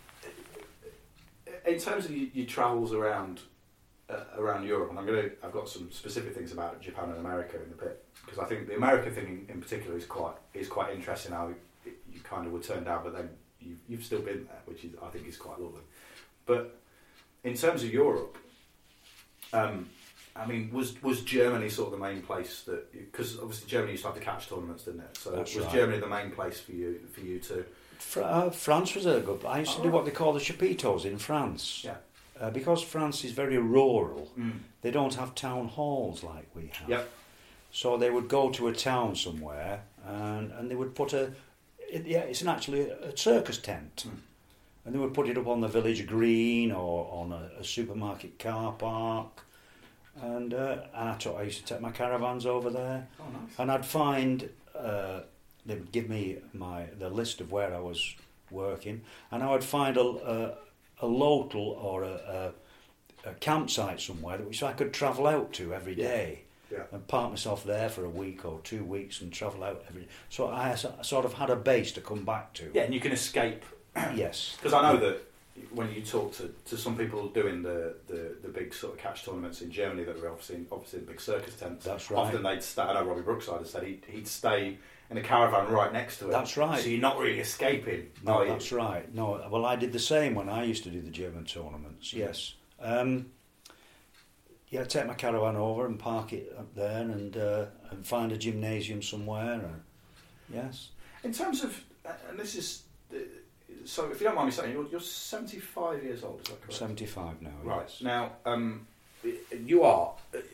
[SPEAKER 5] in terms of your, your travels around uh, around Europe, and I'm gonna I've got some specific things about Japan and America in the pit, because I think the American thing in, in particular is quite is quite interesting. How it, you kind of were turned down, but then you've you've still been there, which is I think is quite lovely. But in terms of Europe, um. I mean, was was Germany sort of the main place that? Because obviously Germany used to have the catch tournaments, didn't it? So
[SPEAKER 4] That's
[SPEAKER 5] was
[SPEAKER 4] right.
[SPEAKER 5] Germany the main place for you for you to?
[SPEAKER 4] Fr- uh, France was a good. I used to oh, do what they call the chapitos in France.
[SPEAKER 5] Yeah.
[SPEAKER 4] Uh, because France is very rural,
[SPEAKER 5] mm.
[SPEAKER 4] they don't have town halls like we have.
[SPEAKER 5] Yep.
[SPEAKER 4] So they would go to a town somewhere, and and they would put a. It, yeah, it's an actually a circus tent, mm. and they would put it up on the village green or on a, a supermarket car park. And, uh, and I, took, I used to take my caravans over there.
[SPEAKER 5] Oh, nice.
[SPEAKER 4] And I'd find, uh, they would give me my the list of where I was working, and I would find a, a, a local or a, a, a campsite somewhere which I could travel out to every day.
[SPEAKER 5] Yeah. Yeah.
[SPEAKER 4] And park myself there for a week or two weeks and travel out every day. So I sort of had a base to come back to.
[SPEAKER 5] Yeah, and you can escape.
[SPEAKER 4] Yes.
[SPEAKER 5] Because I know that when you talk to, to some people doing the, the, the big sort of catch tournaments in Germany that were obviously in, obviously in big circus tents.
[SPEAKER 4] That's right.
[SPEAKER 5] Often they'd stay. I know Robbie Brookside has said he'd, he'd stay in a caravan right next to it.
[SPEAKER 4] That's right.
[SPEAKER 5] So you're not really escaping.
[SPEAKER 4] No,
[SPEAKER 5] are you?
[SPEAKER 4] that's right. No, well, I did the same when I used to do the German tournaments. Yes, Um, yeah, take my caravan over and park it up there, and uh, and find a gymnasium somewhere. Or, yes.
[SPEAKER 5] In terms of, and this is, uh, so if you don't mind me saying, you're, you're seventy-five years old, is that correct?
[SPEAKER 4] seventy-five now.
[SPEAKER 5] Right.
[SPEAKER 4] Yes.
[SPEAKER 5] Now, um, you are.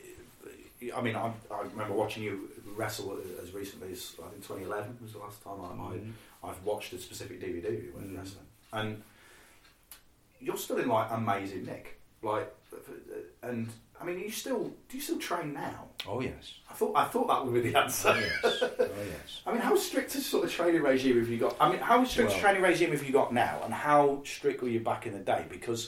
[SPEAKER 5] I mean, I, I remember watching you wrestle as recently as I think twenty eleven was the last time I, mm-hmm. I I've watched a specific D V D of you when mm-hmm. wrestling, and you're still in like amazing nick, like, and I mean, you still do you still train now?
[SPEAKER 4] Oh yes.
[SPEAKER 5] I thought I thought that would be the answer.
[SPEAKER 4] Oh yes. Oh yes.
[SPEAKER 5] I mean, how strict a sort of training regime have you got? I mean, how strict well, a training regime have you got now, and how strict were you back in the day? Because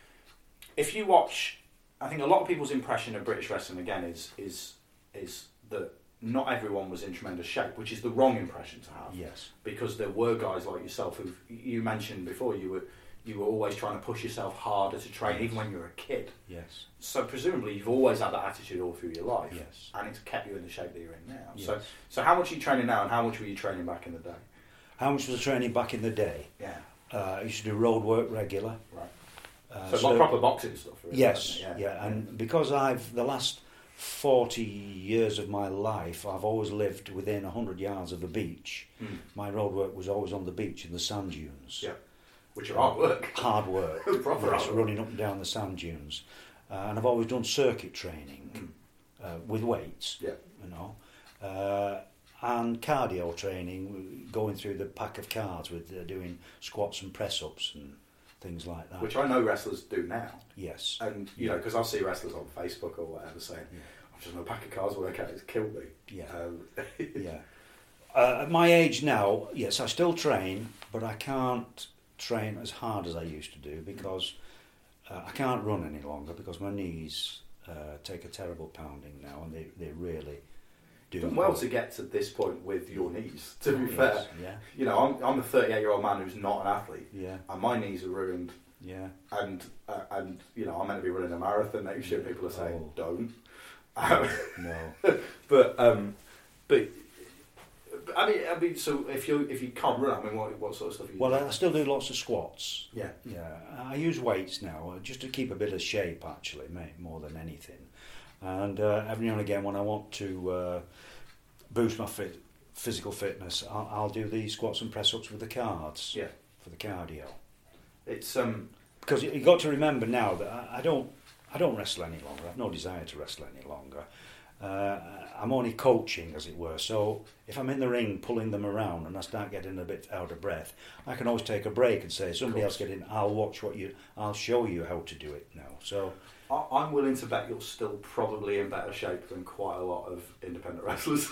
[SPEAKER 5] if you watch, I think a lot of people's impression of British wrestling again is is is that not everyone was in tremendous shape, which is the wrong impression to have.
[SPEAKER 4] Yes. Because
[SPEAKER 5] there were guys like yourself who you mentioned before. You were you were always trying to push yourself harder to train, yes. even when you were a kid.
[SPEAKER 4] Yes.
[SPEAKER 5] So presumably you've always had that attitude all through your life.
[SPEAKER 4] Yes.
[SPEAKER 5] And it's kept you in the shape that you're in now.
[SPEAKER 4] Yes.
[SPEAKER 5] So so how much are you training now, and how much were you training back in the day?
[SPEAKER 4] How much was I training back in the day?
[SPEAKER 5] Yeah.
[SPEAKER 4] Uh, I used to do road work regular.
[SPEAKER 5] Right.
[SPEAKER 4] Uh,
[SPEAKER 5] so,
[SPEAKER 4] so
[SPEAKER 5] like proper boxing stuff. Really,
[SPEAKER 4] yes.
[SPEAKER 5] Yeah.
[SPEAKER 4] yeah. And because I've the last forty years of my life, I've always lived within a hundred yards of the beach. Mm. My road work was always on the beach in the sand dunes.
[SPEAKER 5] Yeah. Which are hard work.
[SPEAKER 4] Hard work.
[SPEAKER 5] Proper
[SPEAKER 4] yes,
[SPEAKER 5] hard
[SPEAKER 4] running
[SPEAKER 5] work.
[SPEAKER 4] up and down the sand dunes. Uh, and I've always done circuit training mm. uh, with weights,
[SPEAKER 5] yeah.
[SPEAKER 4] you know, uh, and cardio training, going through the pack of cards with uh, doing squats and press-ups and things like that.
[SPEAKER 5] Which I know wrestlers do now.
[SPEAKER 4] Yes.
[SPEAKER 5] And, you yeah. know, because I'll see wrestlers on Facebook or whatever saying, yeah. I'm just on a pack of cards workout, it's killed me.
[SPEAKER 4] Yeah.
[SPEAKER 5] Um,
[SPEAKER 4] yeah. Uh, at my age now, yes, I still train, but I can't train as hard as I used to do because uh, I can't run any longer because my knees uh, take a terrible pounding now, and they, they really do.
[SPEAKER 5] Done well to get to this point with your knees, to be
[SPEAKER 4] yes,
[SPEAKER 5] fair.
[SPEAKER 4] Yeah.
[SPEAKER 5] You know, I'm, I'm a thirty-eight-year-old man who's not an athlete.
[SPEAKER 4] Yeah.
[SPEAKER 5] And my knees are ruined.
[SPEAKER 4] Yeah.
[SPEAKER 5] And, uh, and you know, I'm meant to be running a marathon next year. People are saying,
[SPEAKER 4] oh.
[SPEAKER 5] don't.
[SPEAKER 4] Um, no.
[SPEAKER 5] but, um, but... I mean, I mean, so if you if you can't run, I mean, what what sort of stuff? Are you
[SPEAKER 4] well,
[SPEAKER 5] doing?
[SPEAKER 4] I still do lots of squats.
[SPEAKER 5] Yeah,
[SPEAKER 4] yeah. I use weights now just to keep a bit of shape, actually, more than anything. And uh, every now and again, when I want to uh, boost my fit, physical fitness, I'll, I'll do the squats and press ups with the cards.
[SPEAKER 5] Yeah,
[SPEAKER 4] for the cardio.
[SPEAKER 5] It's um
[SPEAKER 4] because you got to remember now that I, I don't I don't wrestle any longer. I've no desire to wrestle any longer. Uh, I'm only coaching, as it were, so if I'm in the ring pulling them around and I start getting a bit out of breath, I can always take a break and say, somebody else get in, I'll watch what you, I'll show you how to do it now. So
[SPEAKER 5] I'm willing to bet you're still probably in better shape than quite a lot of independent wrestlers.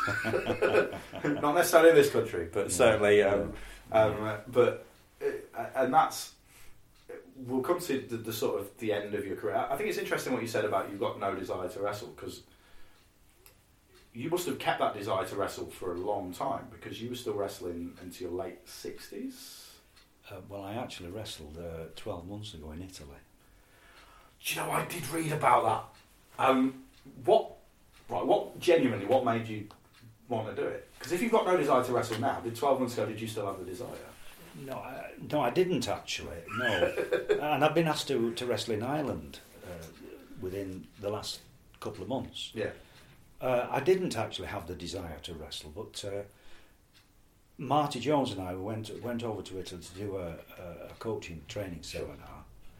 [SPEAKER 5] Not necessarily in this country, but certainly, um, um, but, uh, and that's, we'll come to the, the sort of the end of your career. I think it's interesting what you said about you've got no desire to wrestle, because you must have kept that desire to wrestle for a long time, because you were still wrestling into your late sixties.
[SPEAKER 4] Uh, well, I actually wrestled uh, twelve months ago in Italy.
[SPEAKER 5] Do you know, I did read about that. Um, what, right? What genuinely? What made you want to do it? Because if you've got no desire to wrestle now, did twelve months ago did you still have the desire?
[SPEAKER 4] No, I, no, I didn't actually. No, and I've been asked to to wrestle in Ireland uh, within the last couple of months.
[SPEAKER 5] Yeah.
[SPEAKER 4] Uh, I didn't actually have the desire to wrestle, but uh, Marty Jones and I went went over to Italy to do a, a, a coaching training seminar,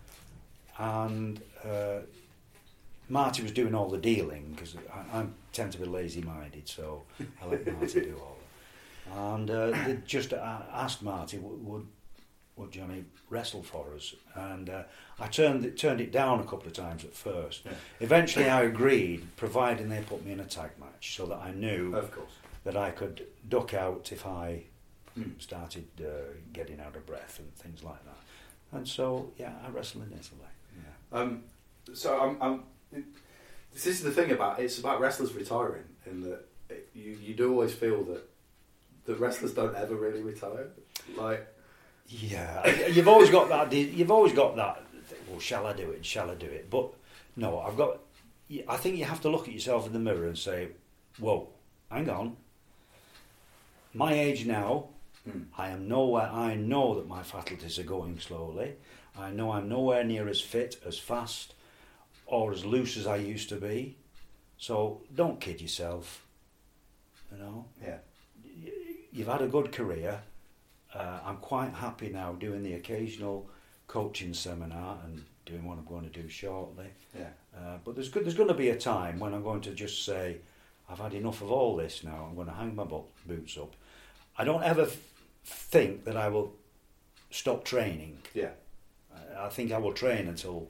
[SPEAKER 4] and uh, Marty was doing all the dealing, because I, I tend to be lazy-minded, so I let Marty do all that. And uh, they just asked Marty, would would Johnny wrestle for us? And uh, I turned it, turned it down a couple of times at first. Yeah. Eventually I agreed, providing they put me in a tag match, so that I knew
[SPEAKER 5] of course. that
[SPEAKER 4] I could duck out if I
[SPEAKER 5] mm.
[SPEAKER 4] started uh, getting out of breath and things like that. And so, yeah, I wrestle in Italy. Yeah.
[SPEAKER 5] Um, so I'm, I'm, this is the thing about, it's about wrestlers retiring, in that it, you, you do always feel that that wrestlers don't ever really retire. Like,
[SPEAKER 4] yeah, you've always got that. You've always got that. Well, shall I do it? Shall I do it? But no, I've got. I think you have to look at yourself in the mirror and say, "Whoa, hang on. My age now, mm. I am nowhere. I know that my faculties are going slowly. I know I'm nowhere near as fit, as fast, or as loose as I used to be. So don't kid yourself. You know.
[SPEAKER 5] Yeah.
[SPEAKER 4] You've had a good career. Uh, I'm quite happy now doing the occasional coaching seminar and doing what I'm going to do shortly.
[SPEAKER 5] Yeah.
[SPEAKER 4] Uh, but there's good, there's going to be a time when I'm going to just say, I've had enough of all this now. I'm going to hang my bo- boots up. I don't ever f- think that I will stop training.
[SPEAKER 5] Yeah.
[SPEAKER 4] I, I think I will train until,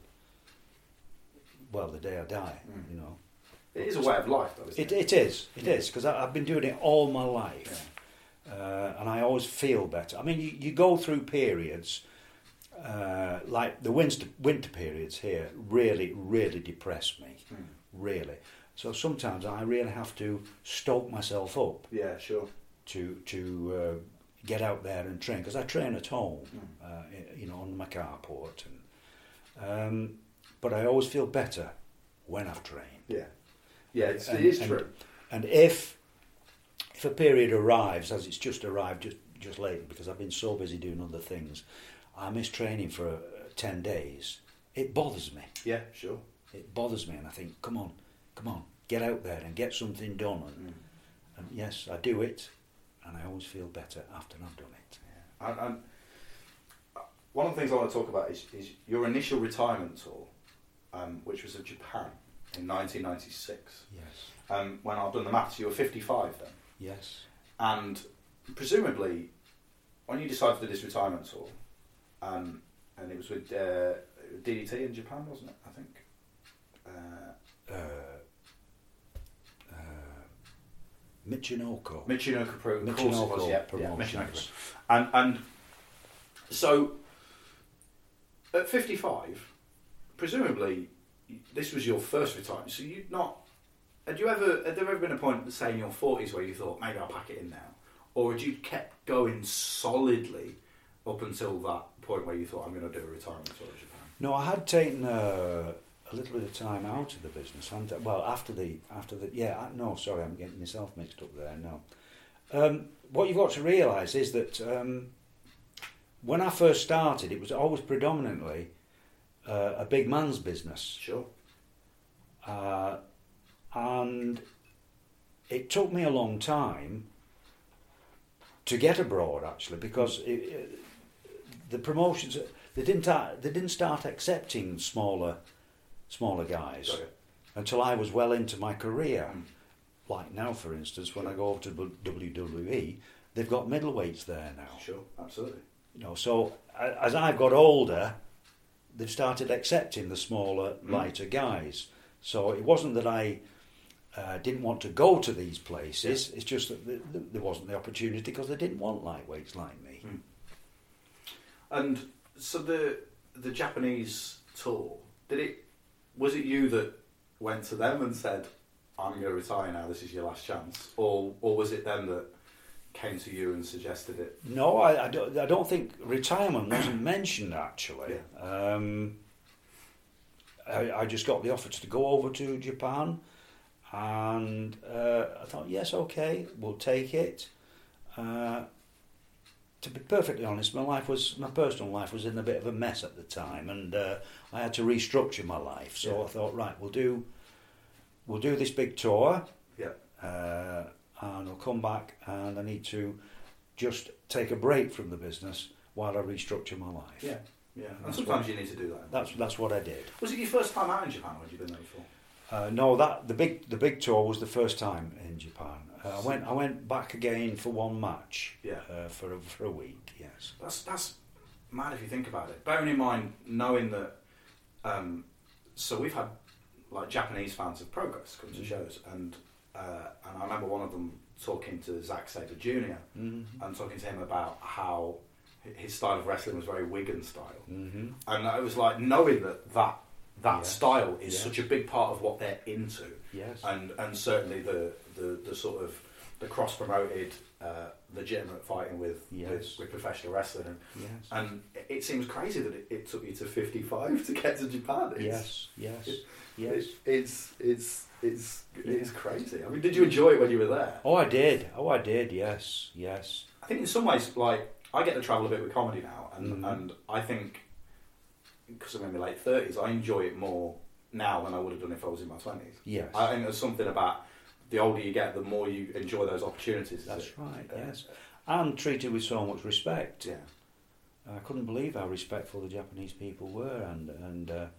[SPEAKER 4] well, the day I die.
[SPEAKER 5] Mm.
[SPEAKER 4] You know.
[SPEAKER 5] It is a way of life, though, isn't
[SPEAKER 4] It,
[SPEAKER 5] it?
[SPEAKER 4] it is. It
[SPEAKER 5] Yeah.
[SPEAKER 4] is because I've been doing it all my life.
[SPEAKER 5] Yeah.
[SPEAKER 4] Uh, and I always feel better. I mean, you, you go through periods, uh, like the winter, winter periods here really, really depress me,
[SPEAKER 5] Mm.
[SPEAKER 4] really. So sometimes I really have to stoke myself up
[SPEAKER 5] Yeah, sure.
[SPEAKER 4] to to uh, get out there and train, because I train at home,
[SPEAKER 5] Mm.
[SPEAKER 4] uh, you know, on my carport. And, um, but I always feel better when I've trained.
[SPEAKER 5] Yeah. Yeah, it's,
[SPEAKER 4] And-
[SPEAKER 5] it is
[SPEAKER 4] and-
[SPEAKER 5] true.
[SPEAKER 4] And if if a period arrives, as it's just arrived just, just lately, because I've been so busy doing other things, I miss training for uh, ten days, it bothers me.
[SPEAKER 5] Yeah, sure.
[SPEAKER 4] It bothers me, and I think, come on, come on, get out there and get something done. And,
[SPEAKER 5] Mm.
[SPEAKER 4] and yes, I do it, and I always feel better after I've done it.
[SPEAKER 5] Yeah. And, and one of the things I want to talk about is, is your initial retirement tour, um, which was in Japan in nineteen ninety-six.
[SPEAKER 4] Yes,
[SPEAKER 5] Um, when I've done the maths, you were fifty-five then.
[SPEAKER 4] yes.
[SPEAKER 5] And presumably, when you decided to do this retirement tour, um, and it was with uh, D D T in Japan, wasn't it? I think. Uh,
[SPEAKER 4] Uh, uh, Michinoko.
[SPEAKER 5] Michinoku Pro, of course it
[SPEAKER 4] Michinoko
[SPEAKER 5] was, yeah, yeah,
[SPEAKER 4] Promotions.
[SPEAKER 5] Michinoku. And and so at fifty-five, presumably this was your first retirement. So you'd not. Had you ever? Had there ever been a point, say in your forties, where you thought maybe I'll pack it in now, or had you kept going solidly up until that point where you thought I'm going to do a retirement tour of Japan?
[SPEAKER 4] No, I had taken uh, a little bit of time out of the business. And, well, after the after the yeah, I, no, sorry, I'm getting myself mixed up there. No, um, what you've got to realise is that um, when I first started, it was always predominantly uh, a big man's business,
[SPEAKER 5] Sure.
[SPEAKER 4] uh, and it took me a long time to get abroad, actually, because it, it, the promotions they didn't uh, they didn't start accepting smaller smaller guys
[SPEAKER 5] Got it.
[SPEAKER 4] until I was well into my career.
[SPEAKER 5] Mm.
[SPEAKER 4] Like now, for instance, when I go over to W W E, they've got middleweights there now.
[SPEAKER 5] Sure, absolutely.
[SPEAKER 4] You know, so a- as I've got older, they've started accepting the smaller,
[SPEAKER 5] Mm.
[SPEAKER 4] lighter guys. So it wasn't that I uh, didn't want to go to these places. It's just that th th there wasn't the opportunity because they didn't want lightweights like me.
[SPEAKER 5] Mm. And so the the Japanese tour, did it? Was it you that went to them and said, "I'm going to retire now. This is your last chance," or or was it them that came to you and suggested it?
[SPEAKER 4] No, I, I, don't, I don't think retirement wasn't mentioned actually. Um, I, I just got the offer to go over to Japan, and uh, I thought, yes, okay, we'll take it. Uh, to be perfectly honest, my life was my personal life was in a bit of a mess at the time, and uh, I had to restructure my life. So
[SPEAKER 5] Yeah.
[SPEAKER 4] I thought, right, we'll do we'll do this big tour.
[SPEAKER 5] Yeah.
[SPEAKER 4] Uh, and I'll come back and I need to just take a break from the business while I restructure my life.
[SPEAKER 5] Yeah. Yeah. And
[SPEAKER 4] That's
[SPEAKER 5] sometimes
[SPEAKER 4] what-
[SPEAKER 5] you need to do that.
[SPEAKER 4] That's that's what I did.
[SPEAKER 5] Was it your first time out in Japan, or had you been there before?
[SPEAKER 4] Uh, no, that the big the big tour was the first time in Japan. Uh, I went I went back again for one match.
[SPEAKER 5] Yeah.
[SPEAKER 4] Uh, for a, for a week. Yes.
[SPEAKER 5] That's that's mad if you think about it. Bearing in mind, knowing that, um, so we've had like Japanese fans of Progress come to shows, and uh, and I remember one of them talking to Zack Sabre Junior
[SPEAKER 4] Mm-hmm.
[SPEAKER 5] and talking to him about how his style of wrestling was very Wigan style,
[SPEAKER 4] Mm-hmm.
[SPEAKER 5] and I was like, knowing that that that
[SPEAKER 4] Yes.
[SPEAKER 5] style is
[SPEAKER 4] Yes.
[SPEAKER 5] such a big part of what they're into,
[SPEAKER 4] Yes.
[SPEAKER 5] and and certainly the the, the sort of the cross promoted uh, legitimate fighting with,
[SPEAKER 4] Yes.
[SPEAKER 5] with with professional wrestling, and,
[SPEAKER 4] Yes.
[SPEAKER 5] and it seems crazy that it, it took you to fifty-five to get to Japan. It's,
[SPEAKER 4] Yes. Yes.
[SPEAKER 5] it-
[SPEAKER 4] Yes.
[SPEAKER 5] it- it's it's it's it's
[SPEAKER 4] Yeah.
[SPEAKER 5] crazy. I mean, did you enjoy it when you were there?
[SPEAKER 4] Oh, I did. Oh, I did. Yes. Yes.
[SPEAKER 5] I think in some ways, like, I get to travel a bit with comedy now, and
[SPEAKER 4] Mhm.
[SPEAKER 5] and I think because I'm in my late thirties, I enjoy it more now than I would have done if I was in my twenties.
[SPEAKER 4] Yes.
[SPEAKER 5] I think there's something about the older you get, the more you enjoy those opportunities.
[SPEAKER 4] That's right, uh, yes. And treated with so much respect.
[SPEAKER 5] Yeah.
[SPEAKER 4] I couldn't believe how respectful the Japanese people were, and and uh,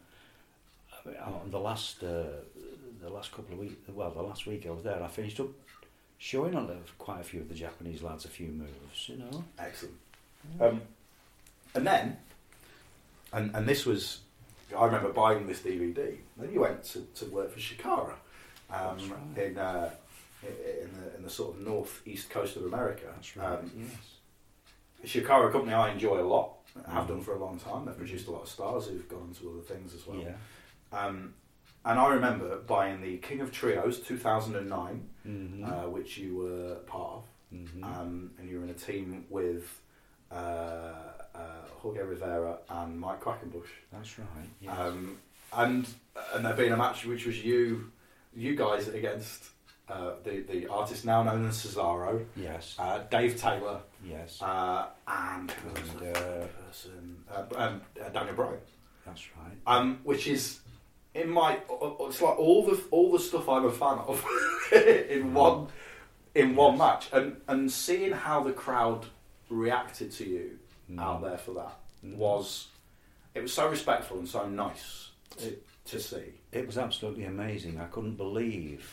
[SPEAKER 4] on the last uh, the last couple of weeks, well, the last week I was there, I finished up showing a little, quite a few of the Japanese lads a few moves, you know.
[SPEAKER 5] Excellent. Um, and then, and and this was, I remember buying this D V D. Then you went to, to work for Chikara, um,
[SPEAKER 4] right.
[SPEAKER 5] in uh, in the in the sort of northeast coast of America.
[SPEAKER 4] That's right.
[SPEAKER 5] Um,
[SPEAKER 4] yes.
[SPEAKER 5] Chikara, a company I enjoy a lot, have
[SPEAKER 4] Mm.
[SPEAKER 5] done for a long time. They've produced a lot of stars who've gone on to other things as well.
[SPEAKER 4] Yeah.
[SPEAKER 5] Um, and I remember buying the King of Trios two thousand nine,
[SPEAKER 4] Mm-hmm.
[SPEAKER 5] uh, which you were part of,
[SPEAKER 4] mm-hmm.
[SPEAKER 5] um, and you were in a team with uh, uh, Jorge Rivera and Mike Quackenbush.
[SPEAKER 4] That's right. Yes.
[SPEAKER 5] Um, and and there being a match which was you, you guys against uh, the the artist now known as Cesaro,
[SPEAKER 4] yes.
[SPEAKER 5] uh, Dave Taylor,
[SPEAKER 4] yes.
[SPEAKER 5] uh, and who was
[SPEAKER 4] And,
[SPEAKER 5] the
[SPEAKER 4] uh,
[SPEAKER 5] third person? Uh, um, uh, Daniel Bryan.
[SPEAKER 4] That's right.
[SPEAKER 5] Um, which is in my, it's like all the all the stuff I'm a fan of in one in one
[SPEAKER 4] Yes.
[SPEAKER 5] match, and and seeing how the crowd reacted to you
[SPEAKER 4] Mm.
[SPEAKER 5] out there for that
[SPEAKER 4] Mm.
[SPEAKER 5] was, it was so respectful and so nice to,
[SPEAKER 4] It-
[SPEAKER 5] to see.
[SPEAKER 4] It was absolutely amazing. I couldn't believe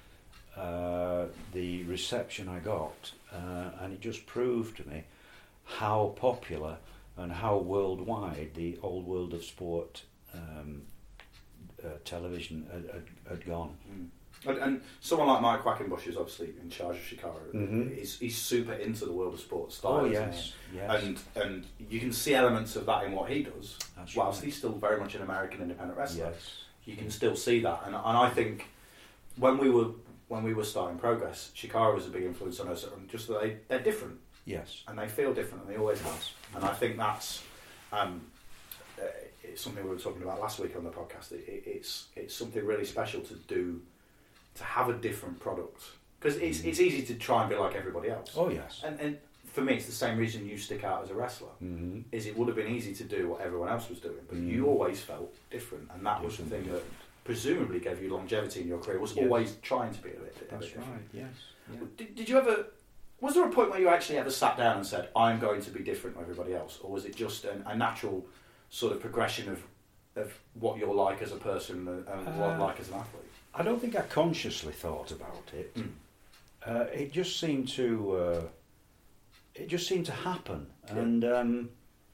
[SPEAKER 4] uh, the reception I got, uh, and it just proved to me how popular and how worldwide the old world of sport um, uh, television had, had, had gone.
[SPEAKER 5] Mm. And, and someone like Mike Quackenbush is obviously in charge of Chikara.
[SPEAKER 4] Mhm.
[SPEAKER 5] He's, he's super into the world of sport style.
[SPEAKER 4] Oh
[SPEAKER 5] isn't
[SPEAKER 4] yes,
[SPEAKER 5] he?
[SPEAKER 4] yes.
[SPEAKER 5] And and you can see elements of that in what he does.
[SPEAKER 4] That's
[SPEAKER 5] Whilst
[SPEAKER 4] right.
[SPEAKER 5] he's still very much an American independent wrestler,
[SPEAKER 4] Yes.
[SPEAKER 5] you can still see that. And, and I think when we were when we were starting Progress, Chikara was a big influence on us. And just that they they're different
[SPEAKER 4] Yes.
[SPEAKER 5] and they feel different, and they always have. And I think that's um, uh, it's something we were talking about last week on the podcast. It, it, it's it's something really special to do, to have a different product, because it's it's easy to try and be like everybody else.
[SPEAKER 4] Oh yes.
[SPEAKER 5] And and for me, it's the same reason you stick out as a wrestler.
[SPEAKER 4] Mm-hmm.
[SPEAKER 5] Is it would have been easy to do what everyone else was doing, but
[SPEAKER 4] Mm.
[SPEAKER 5] you always felt different, and that
[SPEAKER 4] Do
[SPEAKER 5] was the
[SPEAKER 4] something
[SPEAKER 5] thing that
[SPEAKER 4] different.
[SPEAKER 5] presumably gave you longevity in your career. Was
[SPEAKER 4] Yes.
[SPEAKER 5] always trying to be a bit, a bit
[SPEAKER 4] That's
[SPEAKER 5] different.
[SPEAKER 4] right. Yes. Yeah.
[SPEAKER 5] Did, did you ever? Was there a point where you actually ever sat down and said, "I'm going to be different from everybody else," or was it just an, a natural sort of progression of of what you're like as a person and, and what
[SPEAKER 4] Uh,
[SPEAKER 5] you're like as an athlete?
[SPEAKER 4] I don't think I consciously thought about it.
[SPEAKER 5] Mm.
[SPEAKER 4] Uh, it just seemed to. Uh, it just seemed to happen, and um,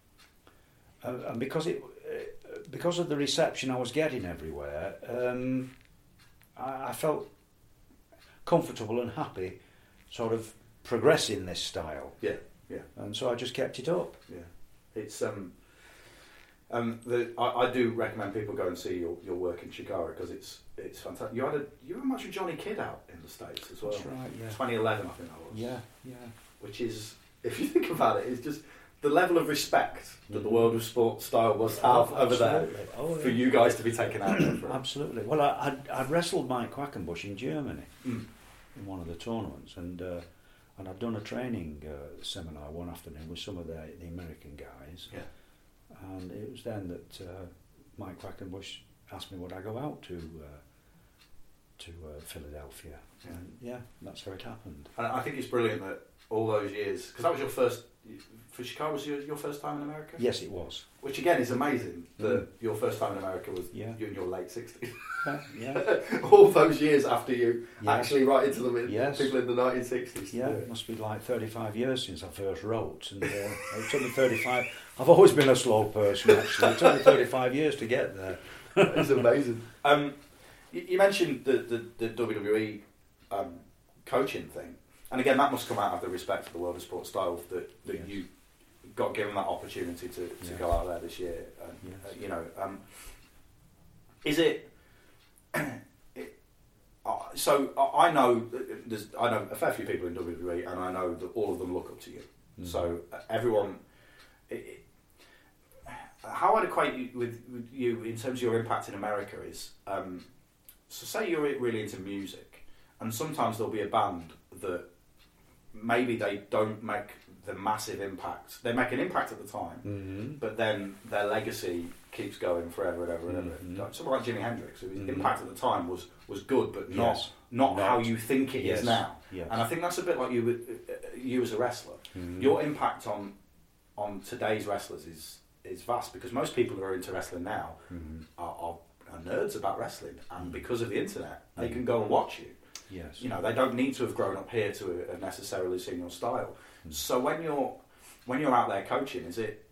[SPEAKER 4] uh, and because it, uh, because of the reception I was getting everywhere, um, I, I felt comfortable and happy, sort of progressing this style,
[SPEAKER 5] Yeah, yeah.
[SPEAKER 4] and so I just kept it up.
[SPEAKER 5] Yeah, it's um, um, the I, I do recommend people go and see your, your work in Chikara because it's it's fantastic. You had a you had a match with Johnny Kidd out in the States as well.
[SPEAKER 4] That's right. Yeah.
[SPEAKER 5] twenty eleven, I think that was.
[SPEAKER 4] Yeah. Yeah.
[SPEAKER 5] Which is, if you think about it, it's just the level of respect that the
[SPEAKER 4] Mhm.
[SPEAKER 5] world of sport style must have over there
[SPEAKER 4] Absolutely. Oh,
[SPEAKER 5] for
[SPEAKER 4] yeah.
[SPEAKER 5] you guys to be taken out there. For it.
[SPEAKER 4] Absolutely. Well, I, I'd, I'd wrestled Mike Quackenbush in Germany
[SPEAKER 5] Mm.
[SPEAKER 4] in one of the tournaments, and uh, and I'd done a training uh, seminar one afternoon with some of the, the American guys,
[SPEAKER 5] Yeah.
[SPEAKER 4] and it was then that uh, Mike Quackenbush asked me would I go out to uh, to uh, Philadelphia,
[SPEAKER 5] Yeah.
[SPEAKER 4] and yeah, that's how it happened.
[SPEAKER 5] And I think it's brilliant that all those years, because that was your first, for Chicago was your, your first time in America?
[SPEAKER 4] Yes, it was.
[SPEAKER 5] Which again is amazing that
[SPEAKER 4] Mm.
[SPEAKER 5] your first time in America was
[SPEAKER 4] Yeah.
[SPEAKER 5] you in your late sixties.
[SPEAKER 4] Yeah, yeah,
[SPEAKER 5] all those years after you
[SPEAKER 4] Yes.
[SPEAKER 5] actually right into the
[SPEAKER 4] Yes.
[SPEAKER 5] people in the nineteen sixties.
[SPEAKER 4] yeah. It must be like thirty-five years since I first wrote, and uh, it took me thirty-five. I've always been a slow person, actually. It took me thirty-five years to get there.
[SPEAKER 5] It's amazing. Um, you, you mentioned the, the, the W W E um, coaching thing, and again, that must come out of the respect for the world of sports style that, that
[SPEAKER 4] Yes.
[SPEAKER 5] you got given that opportunity to, to
[SPEAKER 4] Yes.
[SPEAKER 5] go out there this year. And,
[SPEAKER 4] Yes.
[SPEAKER 5] uh, you know, um, is it? it uh, so I I know that there's I know a fair few people in W W E, and I know that all of them look up to you.
[SPEAKER 4] Mm.
[SPEAKER 5] So uh, everyone. It, it, how I'd equate you with, with you in terms of your impact in America is, um, so say you're really into music, and sometimes there'll be a band that maybe they don't make the massive impact. They make an impact at the time,
[SPEAKER 4] Mm-hmm.
[SPEAKER 5] but then their legacy keeps going forever and ever and ever.
[SPEAKER 4] Mm-hmm.
[SPEAKER 5] Like, someone like Jimi Hendrix, whose
[SPEAKER 4] Mm-hmm.
[SPEAKER 5] impact at the time was, was good, but not
[SPEAKER 4] Yes.
[SPEAKER 5] not,
[SPEAKER 4] Not.
[SPEAKER 5] how you think it
[SPEAKER 4] Yes.
[SPEAKER 5] is now.
[SPEAKER 4] Yes.
[SPEAKER 5] And I think that's a bit like you with- uh, you as a wrestler.
[SPEAKER 4] Mm-hmm.
[SPEAKER 5] Your impact on on today's wrestlers is is vast, because most people who are into wrestling now
[SPEAKER 4] Mm-hmm.
[SPEAKER 5] are, are, are nerds about wrestling, and because of the internet, they can go and watch you.
[SPEAKER 4] Yes.
[SPEAKER 5] You know, they don't need to have grown up here to have necessarily seen your style.
[SPEAKER 4] Mm.
[SPEAKER 5] So when you're when you're out there coaching, is it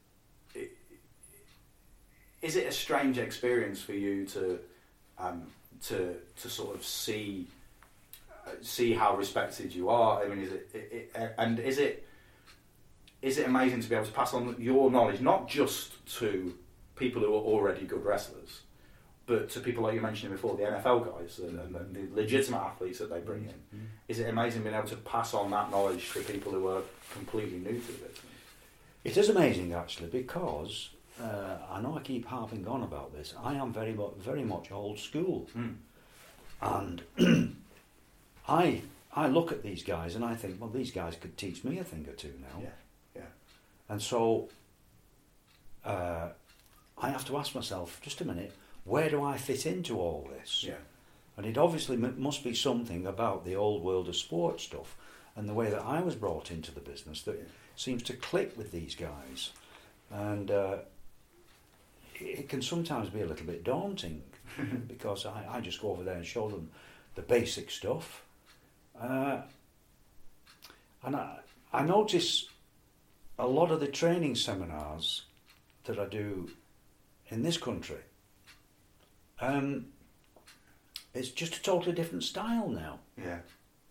[SPEAKER 5] is it a strange experience for you to um, to to sort of see uh, see how respected you are? I mean, is it, it, it and is it is it amazing to be able to pass on your knowledge not just to people who are already good wrestlers, but to people like you mentioned before, the N F L guys and, and the legitimate athletes that they bring in?
[SPEAKER 4] Mm-hmm.
[SPEAKER 5] Is it amazing being able to pass on that knowledge to people who are completely new to it?
[SPEAKER 4] It is amazing, actually, because uh, I know I keep harping on about this. I am very much, very much old school,
[SPEAKER 5] Mm.
[SPEAKER 4] and I I look at these guys and I think, well, these guys could teach me a thing or two now.
[SPEAKER 5] Yeah, yeah.
[SPEAKER 4] And so uh, I have to ask myself, just a minute, where do I fit into all this?
[SPEAKER 5] Yeah.
[SPEAKER 4] And it obviously m- must be something about the old world of sport stuff and the way that I was brought into the business that
[SPEAKER 5] Yeah.
[SPEAKER 4] seems to click with these guys. And uh, it can sometimes be a little bit daunting because I, I just go over there and show them the basic stuff. Uh, and I, I notice a lot of the training seminars that I do in this country, um, it's just a totally different style now.
[SPEAKER 5] Yeah.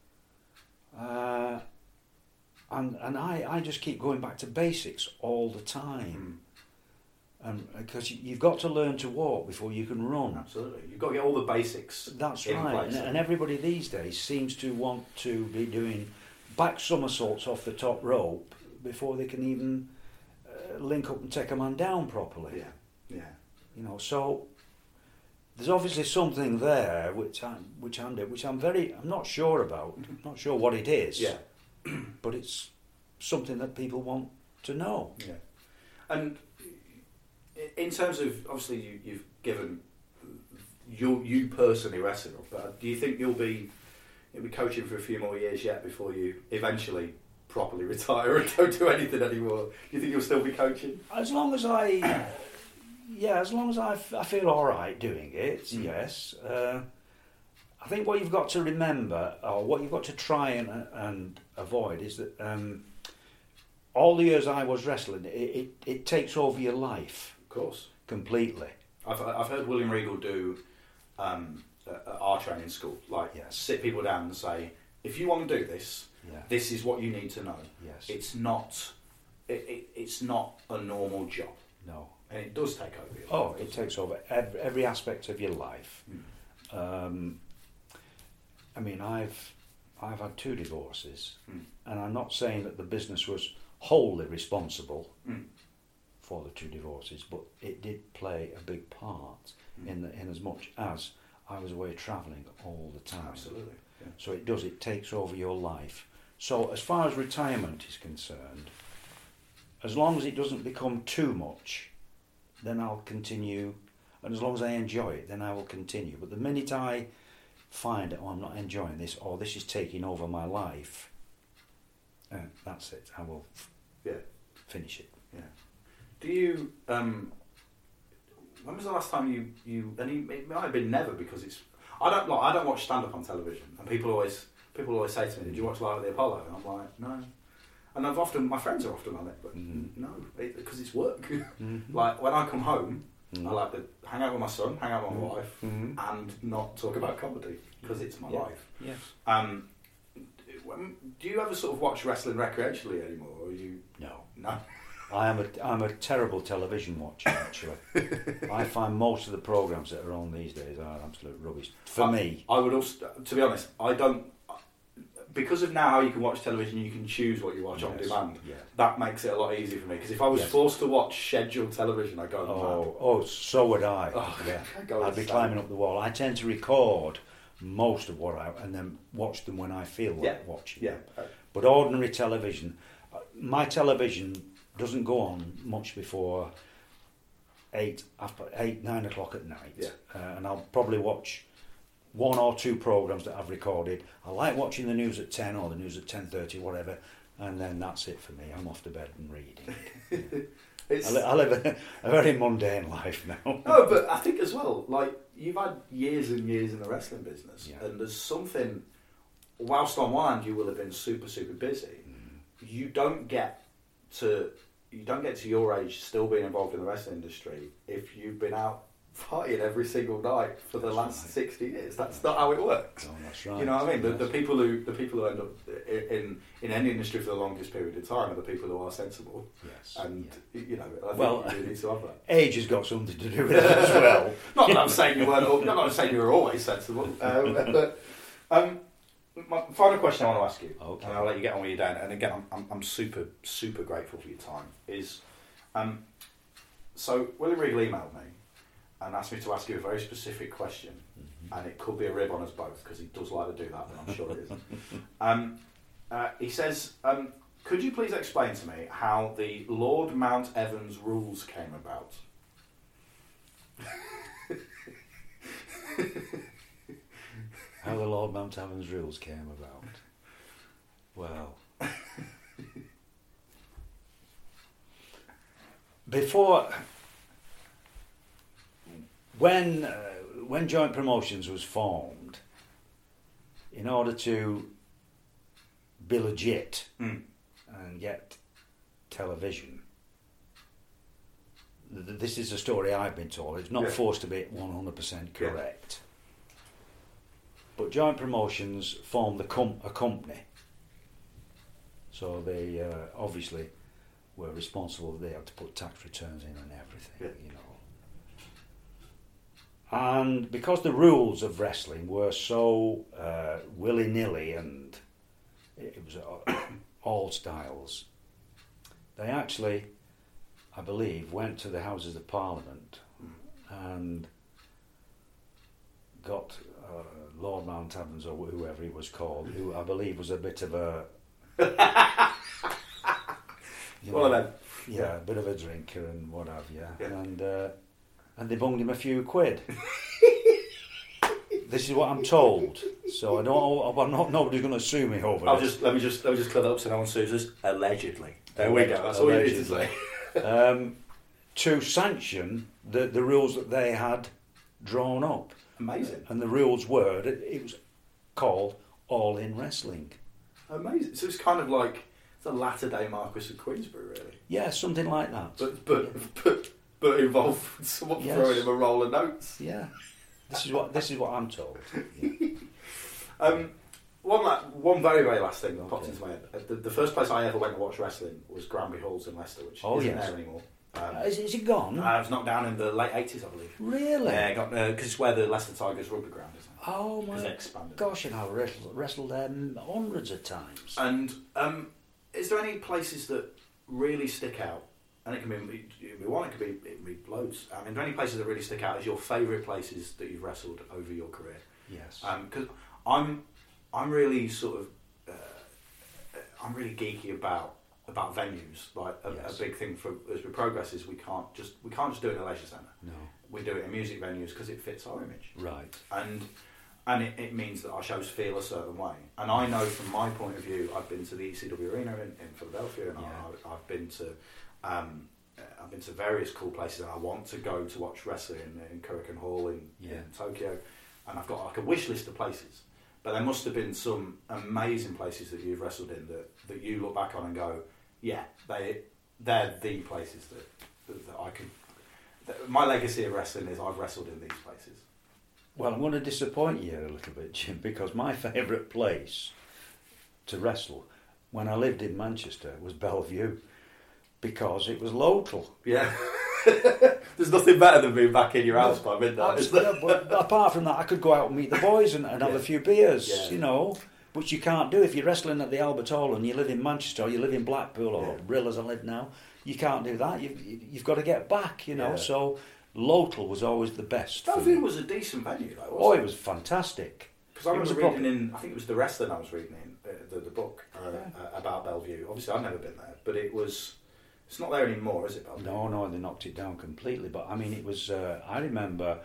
[SPEAKER 4] Uh, and and I, I just keep going back to basics all the time. And because you, you've got to learn to walk before you can run.
[SPEAKER 5] Absolutely. You've got to get all the basics.
[SPEAKER 4] That's
[SPEAKER 5] in
[SPEAKER 4] right.
[SPEAKER 5] place.
[SPEAKER 4] And, and everybody these days seems to want to be doing back somersaults off the top rope before they can even uh, link up and take a man down properly.
[SPEAKER 5] Yeah. Yeah.
[SPEAKER 4] You know, so there's obviously something there which I'm which I'm which I'm very I'm not sure about. I'm not sure what it is.
[SPEAKER 5] Yeah.
[SPEAKER 4] But it's something that people want to know.
[SPEAKER 5] Yeah. And in terms of, obviously, you, you've given you you personally wrestling, but do you think you'll be you'll be coaching for a few more years yet before you eventually properly retire and don't do anything anymore? Do you think you'll still be coaching?
[SPEAKER 4] As long as I, yeah, as long as I, f- I feel all right doing it,
[SPEAKER 5] Mm.
[SPEAKER 4] yes. Uh, I think what you've got to remember, or what you've got to try and and avoid, is that um, all the years I was wrestling, it, it, it takes over your life
[SPEAKER 5] Of course.
[SPEAKER 4] completely.
[SPEAKER 5] I've I've heard William Regal do um, at our training school, like
[SPEAKER 4] Yes.
[SPEAKER 5] sit people down and say, if you want to do this,
[SPEAKER 4] Yeah.
[SPEAKER 5] this is what you need to know.
[SPEAKER 4] Yes.
[SPEAKER 5] It's not it, it, it's not a normal job,
[SPEAKER 4] No.
[SPEAKER 5] and it does take over. Your
[SPEAKER 4] Oh,
[SPEAKER 5] life,
[SPEAKER 4] it
[SPEAKER 5] doesn't
[SPEAKER 4] takes over every, every aspect of your life.
[SPEAKER 5] Mm.
[SPEAKER 4] Um, I mean, I've I've had two divorces,
[SPEAKER 5] Mm.
[SPEAKER 4] and I'm not saying that the business was wholly responsible
[SPEAKER 5] Mm.
[SPEAKER 4] for the two divorces, but it did play a big part
[SPEAKER 5] Mm.
[SPEAKER 4] in the, in as much as I was away travelling all the time.
[SPEAKER 5] Absolutely. Yeah.
[SPEAKER 4] So it does, it takes over your life. So as far as retirement is concerned, as long as it doesn't become too much, then I'll continue. And as long as I enjoy it, then I will continue. But the minute I find that, oh, I'm not enjoying this, or this is taking over my life, uh, that's it. I will f-
[SPEAKER 5] Yeah.
[SPEAKER 4] finish it.
[SPEAKER 5] Yeah. Do you? Um, when was the last time you you? And you, it might have been never, because it's. I don't like. I don't watch stand up on television, and people always people always say to me, "Did you watch Live at the Apollo?" And I'm like, "No." And I've often my friends are often on it, but
[SPEAKER 4] Mhm.
[SPEAKER 5] no, because it's work.
[SPEAKER 4] Mhm.
[SPEAKER 5] Like when I come home,
[SPEAKER 4] Mhm.
[SPEAKER 5] I like to hang out with my son, hang out with my
[SPEAKER 4] Mhm.
[SPEAKER 5] wife,
[SPEAKER 4] Mhm.
[SPEAKER 5] and not talk about comedy because it's my
[SPEAKER 4] Yeah.
[SPEAKER 5] life.
[SPEAKER 4] Yes.
[SPEAKER 5] Um, when- do you ever sort of watch wrestling recreationally anymore, or are you?
[SPEAKER 4] No.
[SPEAKER 5] No.
[SPEAKER 4] I am a I'm a terrible television watcher, actually. I find most of the programmes that are on these days are absolute rubbish. For
[SPEAKER 5] I,
[SPEAKER 4] me.
[SPEAKER 5] I would also, to be honest, I don't, because of now how you can watch television, you can choose what you watch on
[SPEAKER 4] Yes,
[SPEAKER 5] demand.
[SPEAKER 4] yeah.
[SPEAKER 5] That makes it a lot easier for me, because if I was
[SPEAKER 4] Yes.
[SPEAKER 5] forced to watch scheduled television, I'd go mad.
[SPEAKER 4] Oh, oh, so would I.
[SPEAKER 5] Oh,
[SPEAKER 4] yeah.
[SPEAKER 5] I go
[SPEAKER 4] I'd be
[SPEAKER 5] insane.
[SPEAKER 4] climbing up the wall. I tend to record most of what I and then watch them when I feel like
[SPEAKER 5] Yeah,
[SPEAKER 4] watching
[SPEAKER 5] yeah.
[SPEAKER 4] them. But ordinary television, uh, my television doesn't go on much before eight, after eight, nine o'clock at night.
[SPEAKER 5] Yeah.
[SPEAKER 4] Uh, and I'll probably watch one or two programmes that I've recorded. I like watching the news at ten or the news at ten thirty, whatever, and then that's it for me. I'm off to bed and reading. I, li- I live a, a very mundane life now.
[SPEAKER 5] No, but I think as well, like, you've had years and years in the wrestling business,
[SPEAKER 4] Yeah.
[SPEAKER 5] and there's something, whilst on one hand you will have been super, super busy, mm. you don't get to, you don't get to your age still being involved in the wrestling industry if you've been out fighting every single night for the
[SPEAKER 4] That's
[SPEAKER 5] last
[SPEAKER 4] right.
[SPEAKER 5] sixty years. That's not how it works.
[SPEAKER 4] Oh, that's right.
[SPEAKER 5] You know what I mean? The,
[SPEAKER 4] Yes.
[SPEAKER 5] the people who the people who end up in in any industry for the longest period of time are the people who are sensible.
[SPEAKER 4] Yes.
[SPEAKER 5] And you know, I think
[SPEAKER 4] Well,
[SPEAKER 5] you need to have that.
[SPEAKER 4] Age has got something to do with it as well.
[SPEAKER 5] Not that I'm saying you weren't. Not that I'm saying you were always sensible. Um, but um, my final question I want to ask you,
[SPEAKER 4] Okay.
[SPEAKER 5] and I'll let you get on with your day. And again, I'm, I'm, I'm super, super grateful for your time. Is um, so William Regal emailed me and asked me to ask you a very specific question, mm-hmm. and it could be a rib on us both because he does like to do that, and I'm sure it is. um, uh, he says, um, "Could you please explain to me how the Lord Mount Evans rules came about?"
[SPEAKER 4] How the Lord Mount Evans rules came about. Well, before, when uh, when Joint Promotions was formed, in order to be legit
[SPEAKER 5] Mm.
[SPEAKER 4] and get television, th- this is a story I've been told. It's not
[SPEAKER 5] Yeah.
[SPEAKER 4] forced to be one hundred percent
[SPEAKER 5] Yeah.
[SPEAKER 4] correct. But Joint Promotions formed the com- a company, so they uh, obviously were responsible. They had to put tax returns in and everything,
[SPEAKER 5] Yeah.
[SPEAKER 4] you know. And because the rules of wrestling were so uh, willy-nilly and it was uh, all styles, they actually, I believe, went to the Houses of Parliament and got uh, Lord Mount Evans or whoever he was called, who I believe was a bit of a you
[SPEAKER 5] One of
[SPEAKER 4] know,
[SPEAKER 5] them.
[SPEAKER 4] yeah, a bit of a drinker and what have you,
[SPEAKER 5] Yeah.
[SPEAKER 4] and uh, and they bunged him a few quid. This is what I'm told, so I don't. I'm not. Nobody's going to sue me over
[SPEAKER 5] I'll
[SPEAKER 4] this.
[SPEAKER 5] just let me just let me just clear that up so no one sues us. Allegedly. There we go. That's all you need to say.
[SPEAKER 4] um, to sanction the the rules that they had drawn up.
[SPEAKER 5] Amazing.
[SPEAKER 4] And the rules were that it was called All In Wrestling.
[SPEAKER 5] Amazing. So it's kind of like the latter day Marquis of Queensberry, really.
[SPEAKER 4] Yeah, something like that.
[SPEAKER 5] But but but but involved someone
[SPEAKER 4] Yes.
[SPEAKER 5] throwing him a roll of notes.
[SPEAKER 4] Yeah, this is what this is what I'm told. Yeah.
[SPEAKER 5] Um, one la- one very very last thing that popped
[SPEAKER 4] Okay.
[SPEAKER 5] into my head. Uh, The, the first place I ever went to watch wrestling was Granby Halls in Leicester, which
[SPEAKER 4] Oh,
[SPEAKER 5] isn't
[SPEAKER 4] yes.
[SPEAKER 5] there anymore. Um,
[SPEAKER 4] Uh, is, is it gone?
[SPEAKER 5] I was knocked down in the late eighties, I believe.
[SPEAKER 4] Really?
[SPEAKER 5] Yeah, got because it's where the Leicester Tigers rugby ground is. Now.
[SPEAKER 4] Oh
[SPEAKER 5] Because
[SPEAKER 4] my
[SPEAKER 5] they expanded.
[SPEAKER 4] gosh! And I wrestled, wrestled there hundreds of times.
[SPEAKER 5] And um, is there any places that really stick out? And it can be, it can be one, it could be, it can be loads. I mean, are there any places that really stick out as your favourite places that you've wrestled over your career?
[SPEAKER 4] Yes.
[SPEAKER 5] Because I'm, I'm really sort of, uh, I'm really geeky about about venues. Like a,
[SPEAKER 4] Yes.
[SPEAKER 5] a big thing for as we progress is we can't just we can't just do it in a leisure centre.
[SPEAKER 4] No.
[SPEAKER 5] We do it in music venues because it fits our image.
[SPEAKER 4] Right.
[SPEAKER 5] And and it, it means that our shows feel a certain way. And I know from my point of view, I've been to the E C W Arena in, in Philadelphia, and
[SPEAKER 4] Yeah.
[SPEAKER 5] I, I've been to um, uh, I've been to various cool places, and I want to go to watch wrestling in, in Korakuen Hall in,
[SPEAKER 4] Yeah.
[SPEAKER 5] in Tokyo, and I've got like a wish list of places. But there must have been some amazing places that you've wrestled in that, that you look back on and go, yeah, they they're the places that that, that I can. That my legacy of wrestling is I've wrestled in these places.
[SPEAKER 4] Well, I'm going to disappoint you a little bit, Jim, because my favourite place to wrestle when I lived in Manchester was Bellevue, because it was local.
[SPEAKER 5] Yeah. There's nothing better than being back in your house by midnight, is there?
[SPEAKER 4] Yeah, but apart from that, I could go out and meet the boys and, and have
[SPEAKER 5] Yeah.
[SPEAKER 4] a few beers,
[SPEAKER 5] Yeah.
[SPEAKER 4] you know, which you can't do if you're wrestling at the Albert Hall and you live in Manchester or you live in Blackpool or
[SPEAKER 5] Yeah.
[SPEAKER 4] Rill as I live now. You can't do that. You've, you've got to get back, you know.
[SPEAKER 5] Yeah.
[SPEAKER 4] So local was always the best. for
[SPEAKER 5] Bellevue
[SPEAKER 4] me.
[SPEAKER 5] was a decent venue, though,
[SPEAKER 4] Oh,
[SPEAKER 5] wasn't
[SPEAKER 4] it was fantastic.
[SPEAKER 5] Because I
[SPEAKER 4] It was
[SPEAKER 5] remember
[SPEAKER 4] a
[SPEAKER 5] reading
[SPEAKER 4] proper-
[SPEAKER 5] in, I think it was The Wrestling I was reading in, uh, the, the book uh,
[SPEAKER 4] Yeah.
[SPEAKER 5] uh, about Bellevue. Obviously, I've never been there, but it was It's not there anymore, is it, Bellevue?
[SPEAKER 4] No, no, they knocked it down completely. But I mean, it was. Uh, I remember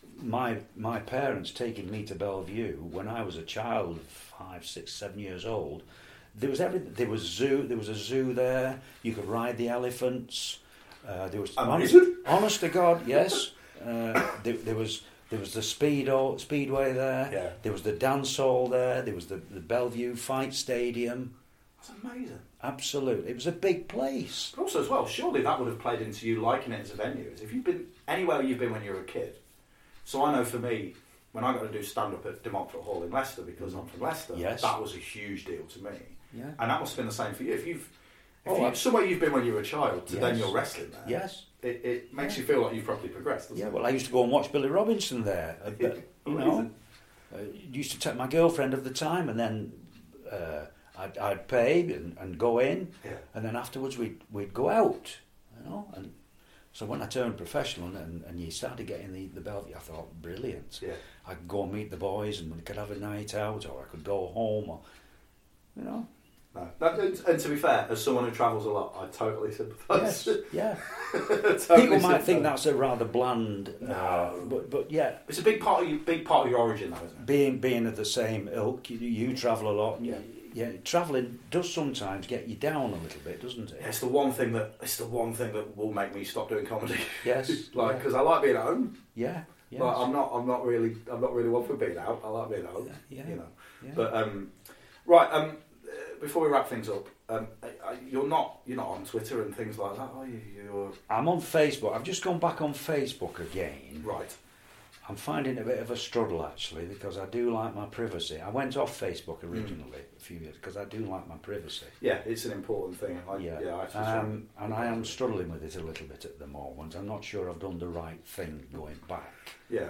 [SPEAKER 4] my my parents taking me to Bellevue when I was a child, five, six, seven years old. There was every. There was zoo. There was a zoo there. You could ride the elephants. Uh, there was honest, honest to God, yes. Uh, there, there was there was the speedo speedway there.
[SPEAKER 5] Yeah.
[SPEAKER 4] There was the dance hall there. There was the, the Bellevue Fight Stadium.
[SPEAKER 5] That's amazing.
[SPEAKER 4] Absolutely, it was a big place.
[SPEAKER 5] But also as well, surely that would have played into you liking it as a venue. If you've been anywhere you've been when you were a kid. So I know for me, when I got to do stand up at De Montfort Hall in Leicester, because I'm from Leicester,
[SPEAKER 4] yes.
[SPEAKER 5] that was a huge deal to me.
[SPEAKER 4] Yeah.
[SPEAKER 5] And that must have been the same for you. If you've If
[SPEAKER 4] oh,
[SPEAKER 5] you, somewhere you've been when you were a child to
[SPEAKER 4] yes.
[SPEAKER 5] then you're wrestling there,
[SPEAKER 4] yes,
[SPEAKER 5] it, it makes
[SPEAKER 4] yeah.
[SPEAKER 5] you feel like you've properly progressed, doesn't
[SPEAKER 4] yeah,
[SPEAKER 5] it?
[SPEAKER 4] well, I used to go and watch Billy Robinson there. Uh, but, you know, I used to take my girlfriend at the time, and then uh, I'd, I'd pay and, and go in,
[SPEAKER 5] yeah.
[SPEAKER 4] and then afterwards we'd we'd go out, you know. And so when I turned professional and, and you started getting the, the Bellevue, I thought, brilliant.
[SPEAKER 5] Yeah.
[SPEAKER 4] I could go and meet the boys, and we could have a night out, or I could go home, or you know.
[SPEAKER 5] No. That, and, and to be fair, as someone who travels a lot, I totally sympathise.
[SPEAKER 4] Yes, yeah.
[SPEAKER 5] totally
[SPEAKER 4] People might think that's a rather bland,
[SPEAKER 5] no,
[SPEAKER 4] uh, but but yeah,
[SPEAKER 5] it's a big part of you, big part of your origin, though, isn't it?
[SPEAKER 4] being being of the same ilk, you, you travel a lot. And
[SPEAKER 5] Yeah.
[SPEAKER 4] yeah, travelling does sometimes get you down a little bit, doesn't it?
[SPEAKER 5] Yeah, it's the one thing that it's the one thing that will make me stop doing comedy.
[SPEAKER 4] Yes,
[SPEAKER 5] like
[SPEAKER 4] yeah.
[SPEAKER 5] because I like being at home.
[SPEAKER 4] Yeah, yes.
[SPEAKER 5] Like, I'm not. I'm not really. I'm not really one for being out. I like being at home.
[SPEAKER 4] Yeah, yeah,
[SPEAKER 5] You know.
[SPEAKER 4] yeah.
[SPEAKER 5] But um, right. Um, before we wrap things up, um, you're not. You're not on Twitter and things like that, are you? You're
[SPEAKER 4] I'm on Facebook. I've just gone back on Facebook again.
[SPEAKER 5] right.
[SPEAKER 4] I'm finding it a bit of a struggle actually because I do like my privacy. I went off Facebook originally mm. a few years because I do like my privacy.
[SPEAKER 5] Yeah, it's an important thing. I, yeah, yeah. I actually
[SPEAKER 4] um, and I am struggling with it a little bit at the moment. I'm not sure I've done the right thing going back.
[SPEAKER 5] Yeah.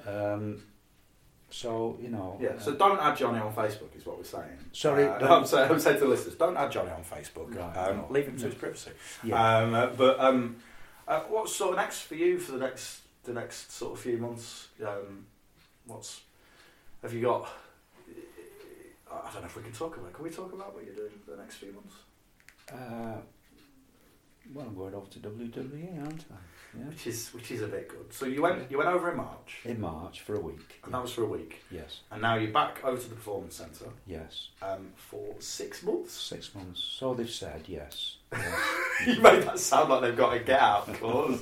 [SPEAKER 4] Um, so you know.
[SPEAKER 5] Yeah. So
[SPEAKER 4] uh,
[SPEAKER 5] don't add Johnny on Facebook, is what we're saying.
[SPEAKER 4] Sorry,
[SPEAKER 5] uh, I'm saying. I'm saying to the listeners, don't add Johnny on Facebook.
[SPEAKER 4] Right,
[SPEAKER 5] um,
[SPEAKER 4] no.
[SPEAKER 5] Leave him to his privacy.
[SPEAKER 4] Yeah.
[SPEAKER 5] Um, uh, but um, uh, what's sort of next for you for the next the next sort of few months? Um, what's have you got? I don't know if we can talk about. Can we talk about what you're doing for the next few months?
[SPEAKER 4] Uh, well, I'm going over to W W E, aren't I? Yeah.
[SPEAKER 5] Which is which is a bit good. So you went you went over in March.
[SPEAKER 4] In March for a week.
[SPEAKER 5] And that was for a week.
[SPEAKER 4] Yes.
[SPEAKER 5] And now you're back over to the Performance Centre.
[SPEAKER 4] Yes.
[SPEAKER 5] Um, for six months.
[SPEAKER 4] Six months. So they've said, yes. yes.
[SPEAKER 5] You made that sound like they've got a get out clause.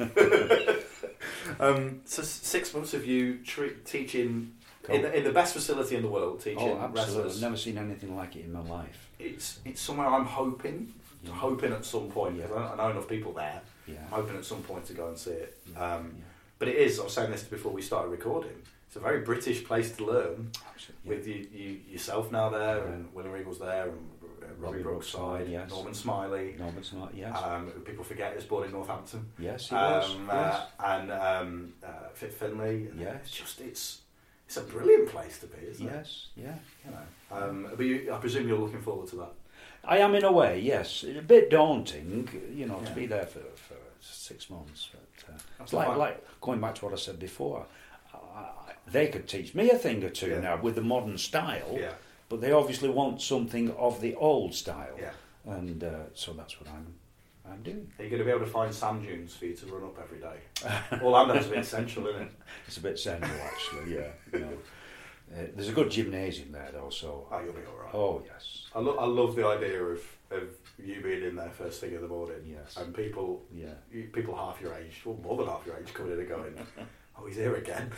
[SPEAKER 5] um, so six months of you tre- teaching
[SPEAKER 4] Cool.
[SPEAKER 5] in the, in the best facility in the world, teaching
[SPEAKER 4] Oh, absolutely.
[SPEAKER 5] wrestlers.
[SPEAKER 4] I've never seen anything like it in my life.
[SPEAKER 5] It's it's somewhere I'm hoping,
[SPEAKER 4] Yeah.
[SPEAKER 5] hoping at some point because
[SPEAKER 4] Yeah.
[SPEAKER 5] I, I know enough people there.
[SPEAKER 4] Yeah.
[SPEAKER 5] I'm hoping at some point to go and see it.
[SPEAKER 4] Yeah.
[SPEAKER 5] Um,
[SPEAKER 4] Yeah.
[SPEAKER 5] But it is. I was saying this before we started recording. It's a very British place to learn.
[SPEAKER 4] Absolutely. Yeah.
[SPEAKER 5] With you, you yourself now there,
[SPEAKER 4] Yeah.
[SPEAKER 5] and Willie Regal's there, and uh, Robbie
[SPEAKER 4] Robbie
[SPEAKER 5] Brookside,
[SPEAKER 4] Brookside, yes.
[SPEAKER 5] Norman Smiley.
[SPEAKER 4] Norman's not, yes.
[SPEAKER 5] Um, who people forget is born in Northampton.
[SPEAKER 4] yes, he was.
[SPEAKER 5] Um,
[SPEAKER 4] yes.
[SPEAKER 5] uh, and um, uh, Fit Finlay. And
[SPEAKER 4] Yes.
[SPEAKER 5] It's just it's it's a brilliant place to be, isn't it?
[SPEAKER 4] yes, yeah.
[SPEAKER 5] You know. Um, but you, I presume you're looking forward to that.
[SPEAKER 4] I am in a way, yes. It's a bit daunting, you know,
[SPEAKER 5] Yeah.
[SPEAKER 4] to be there for, for six months. But uh,
[SPEAKER 5] That's
[SPEAKER 4] it's like,
[SPEAKER 5] fine.
[SPEAKER 4] like going back to what I said before. I, I, they could teach me a thing or two
[SPEAKER 5] Yeah.
[SPEAKER 4] now with the modern style,
[SPEAKER 5] Yeah.
[SPEAKER 4] but they obviously want something of the old style,
[SPEAKER 5] Yeah.
[SPEAKER 4] and uh, so that's what I'm I'm doing.
[SPEAKER 5] Are you going to be able to find sand dunes for you to run up every day? Orlando's a bit central, isn't it?
[SPEAKER 4] It's a bit central, actually. Yeah, you know. Uh, there's a good gymnasium there, though. So
[SPEAKER 5] Oh, you'll be all right.
[SPEAKER 4] oh yes,
[SPEAKER 5] I, lo- I love the idea of, of you being in there first thing in the morning.
[SPEAKER 4] Yes.
[SPEAKER 5] And people,
[SPEAKER 4] yeah.
[SPEAKER 5] you, people half your age, well, more than half your age, coming in and going, oh, he's here again.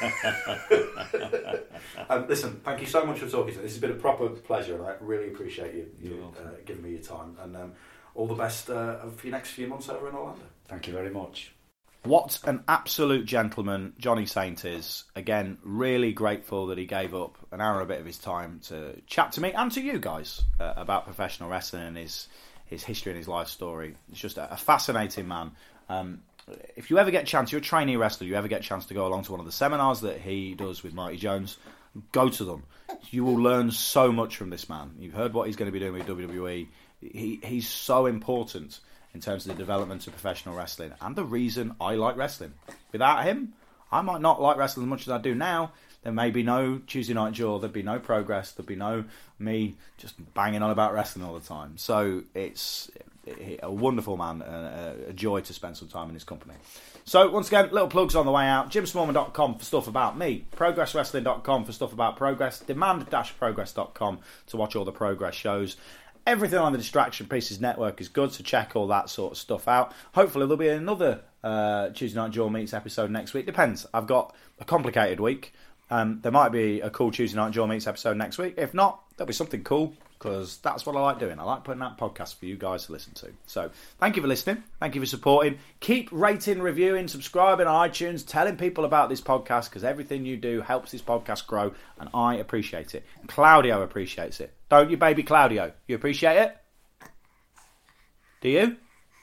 [SPEAKER 5] um, listen, thank you so much for talking to me. This has been a proper pleasure, and I really appreciate you,
[SPEAKER 4] You're
[SPEAKER 5] you
[SPEAKER 4] welcome.
[SPEAKER 5] uh, giving me your time. And um, all the best uh, for your next few months over in Orlando.
[SPEAKER 4] Thank you very much.
[SPEAKER 5] What an absolute gentleman Johnny Saint is. Again, really grateful that he gave up an hour and a bit of his time to chat to me and to you guys uh, about professional wrestling and his his history and his life story. He's just a, a fascinating man. Um, if you ever get a chance, you're a trainee wrestler, you ever get a chance to go along to one of the seminars that he does with Marty Jones, go to them. You will learn so much from this man. You've heard what he's going to be doing with W W E. He He's so important in terms of the development of professional wrestling and the reason I like wrestling. Without him, I might not like wrestling as much as I do now. There may be no Tuesday Night Jaw, there'd be no progress, there'd be no me just banging on about wrestling all the time. So it's a wonderful man, and a joy to spend some time in his company. So, once again, little plugs on the way out. jim smallman dot com for stuff about me. progress wrestling dot com for stuff about Progress. demand dash progress dot com to watch all the Progress shows. Everything on the Distraction Pieces Network is good, so check all that sort of stuff out. Hopefully there'll be another uh, Tuesday Night Jaw Meets episode next week. Depends. I've got a complicated week. Um, there might be a cool Tuesday Night Jaw Meets episode next week. If not, there'll be something cool, because that's what I like doing. I like putting out podcasts for you guys to listen to. So, thank you for listening. Thank you for supporting. Keep rating, reviewing, subscribing on iTunes, telling people about this podcast, because everything you do helps this podcast grow, and I appreciate it. Claudio appreciates it. Don't you, baby Claudio? You appreciate it? Do you?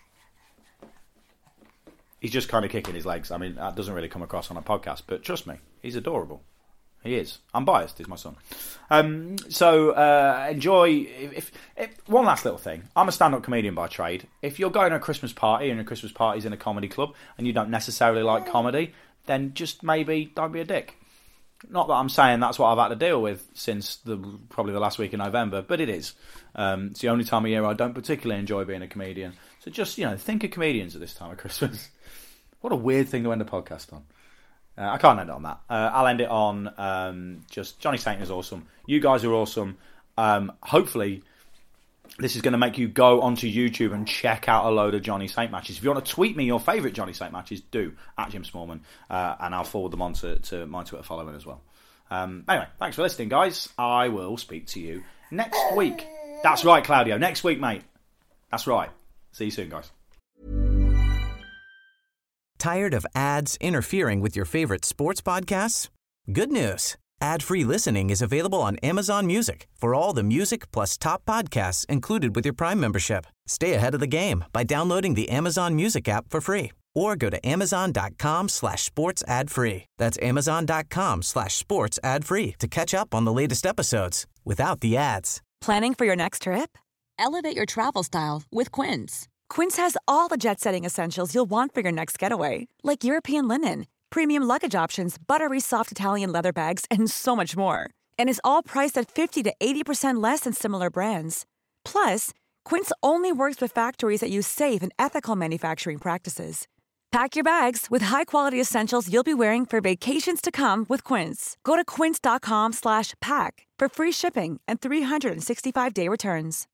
[SPEAKER 5] He's just kind of kicking his legs. I mean, that doesn't really come across on a podcast, but trust me, he's adorable. He is. I'm biased. He's my son. Um, so uh, enjoy. If, if, if one last little thing. I'm a stand-up comedian by trade. If you're going to a Christmas party and your Christmas party's in a comedy club and you don't necessarily like comedy, then just maybe don't be a dick. Not that I'm saying that's what I've had to deal with since the probably the last week in November, but it is. Um, it's the only time of year I don't particularly enjoy being a comedian. So just, you know, think of comedians at this time of Christmas. What a weird thing to end a podcast on. Uh, I can't end it on that. Uh, I'll end it on um, just Johnny Saint is awesome. You guys are awesome. Um, hopefully, this is going to make you go onto YouTube and check out a load of Johnny Saint matches. If you want to tweet me your favourite Johnny Saint matches, do, at Jim Smallman, uh, and I'll forward them on to, to my Twitter following as well. Um, anyway, thanks for listening, guys. I will speak to you next week. That's right, Claudio. Next week, mate. That's right. See you soon, guys.
[SPEAKER 2] Tired of ads interfering with your favorite sports podcasts? Good news. Ad-free listening is available on Amazon Music for all the music plus top podcasts included with your Prime membership. Stay ahead of the game by downloading the Amazon Music app for free or go to amazon.com slash sports ad free. That's amazon.com slash sports ad free to catch up on the latest episodes without the ads.
[SPEAKER 3] Planning for your next trip? Elevate your travel style with Quince. Quince has all the jet-setting essentials you'll want for your next getaway, like European linen, premium luggage options, buttery soft Italian leather bags, and so much more. And is all priced at fifty to eighty percent less than similar brands. Plus, Quince only works with factories that use safe and ethical manufacturing practices. Pack your bags with high-quality essentials you'll be wearing for vacations to come with Quince. Go to quince.com slash pack for free shipping and three sixty-five day returns.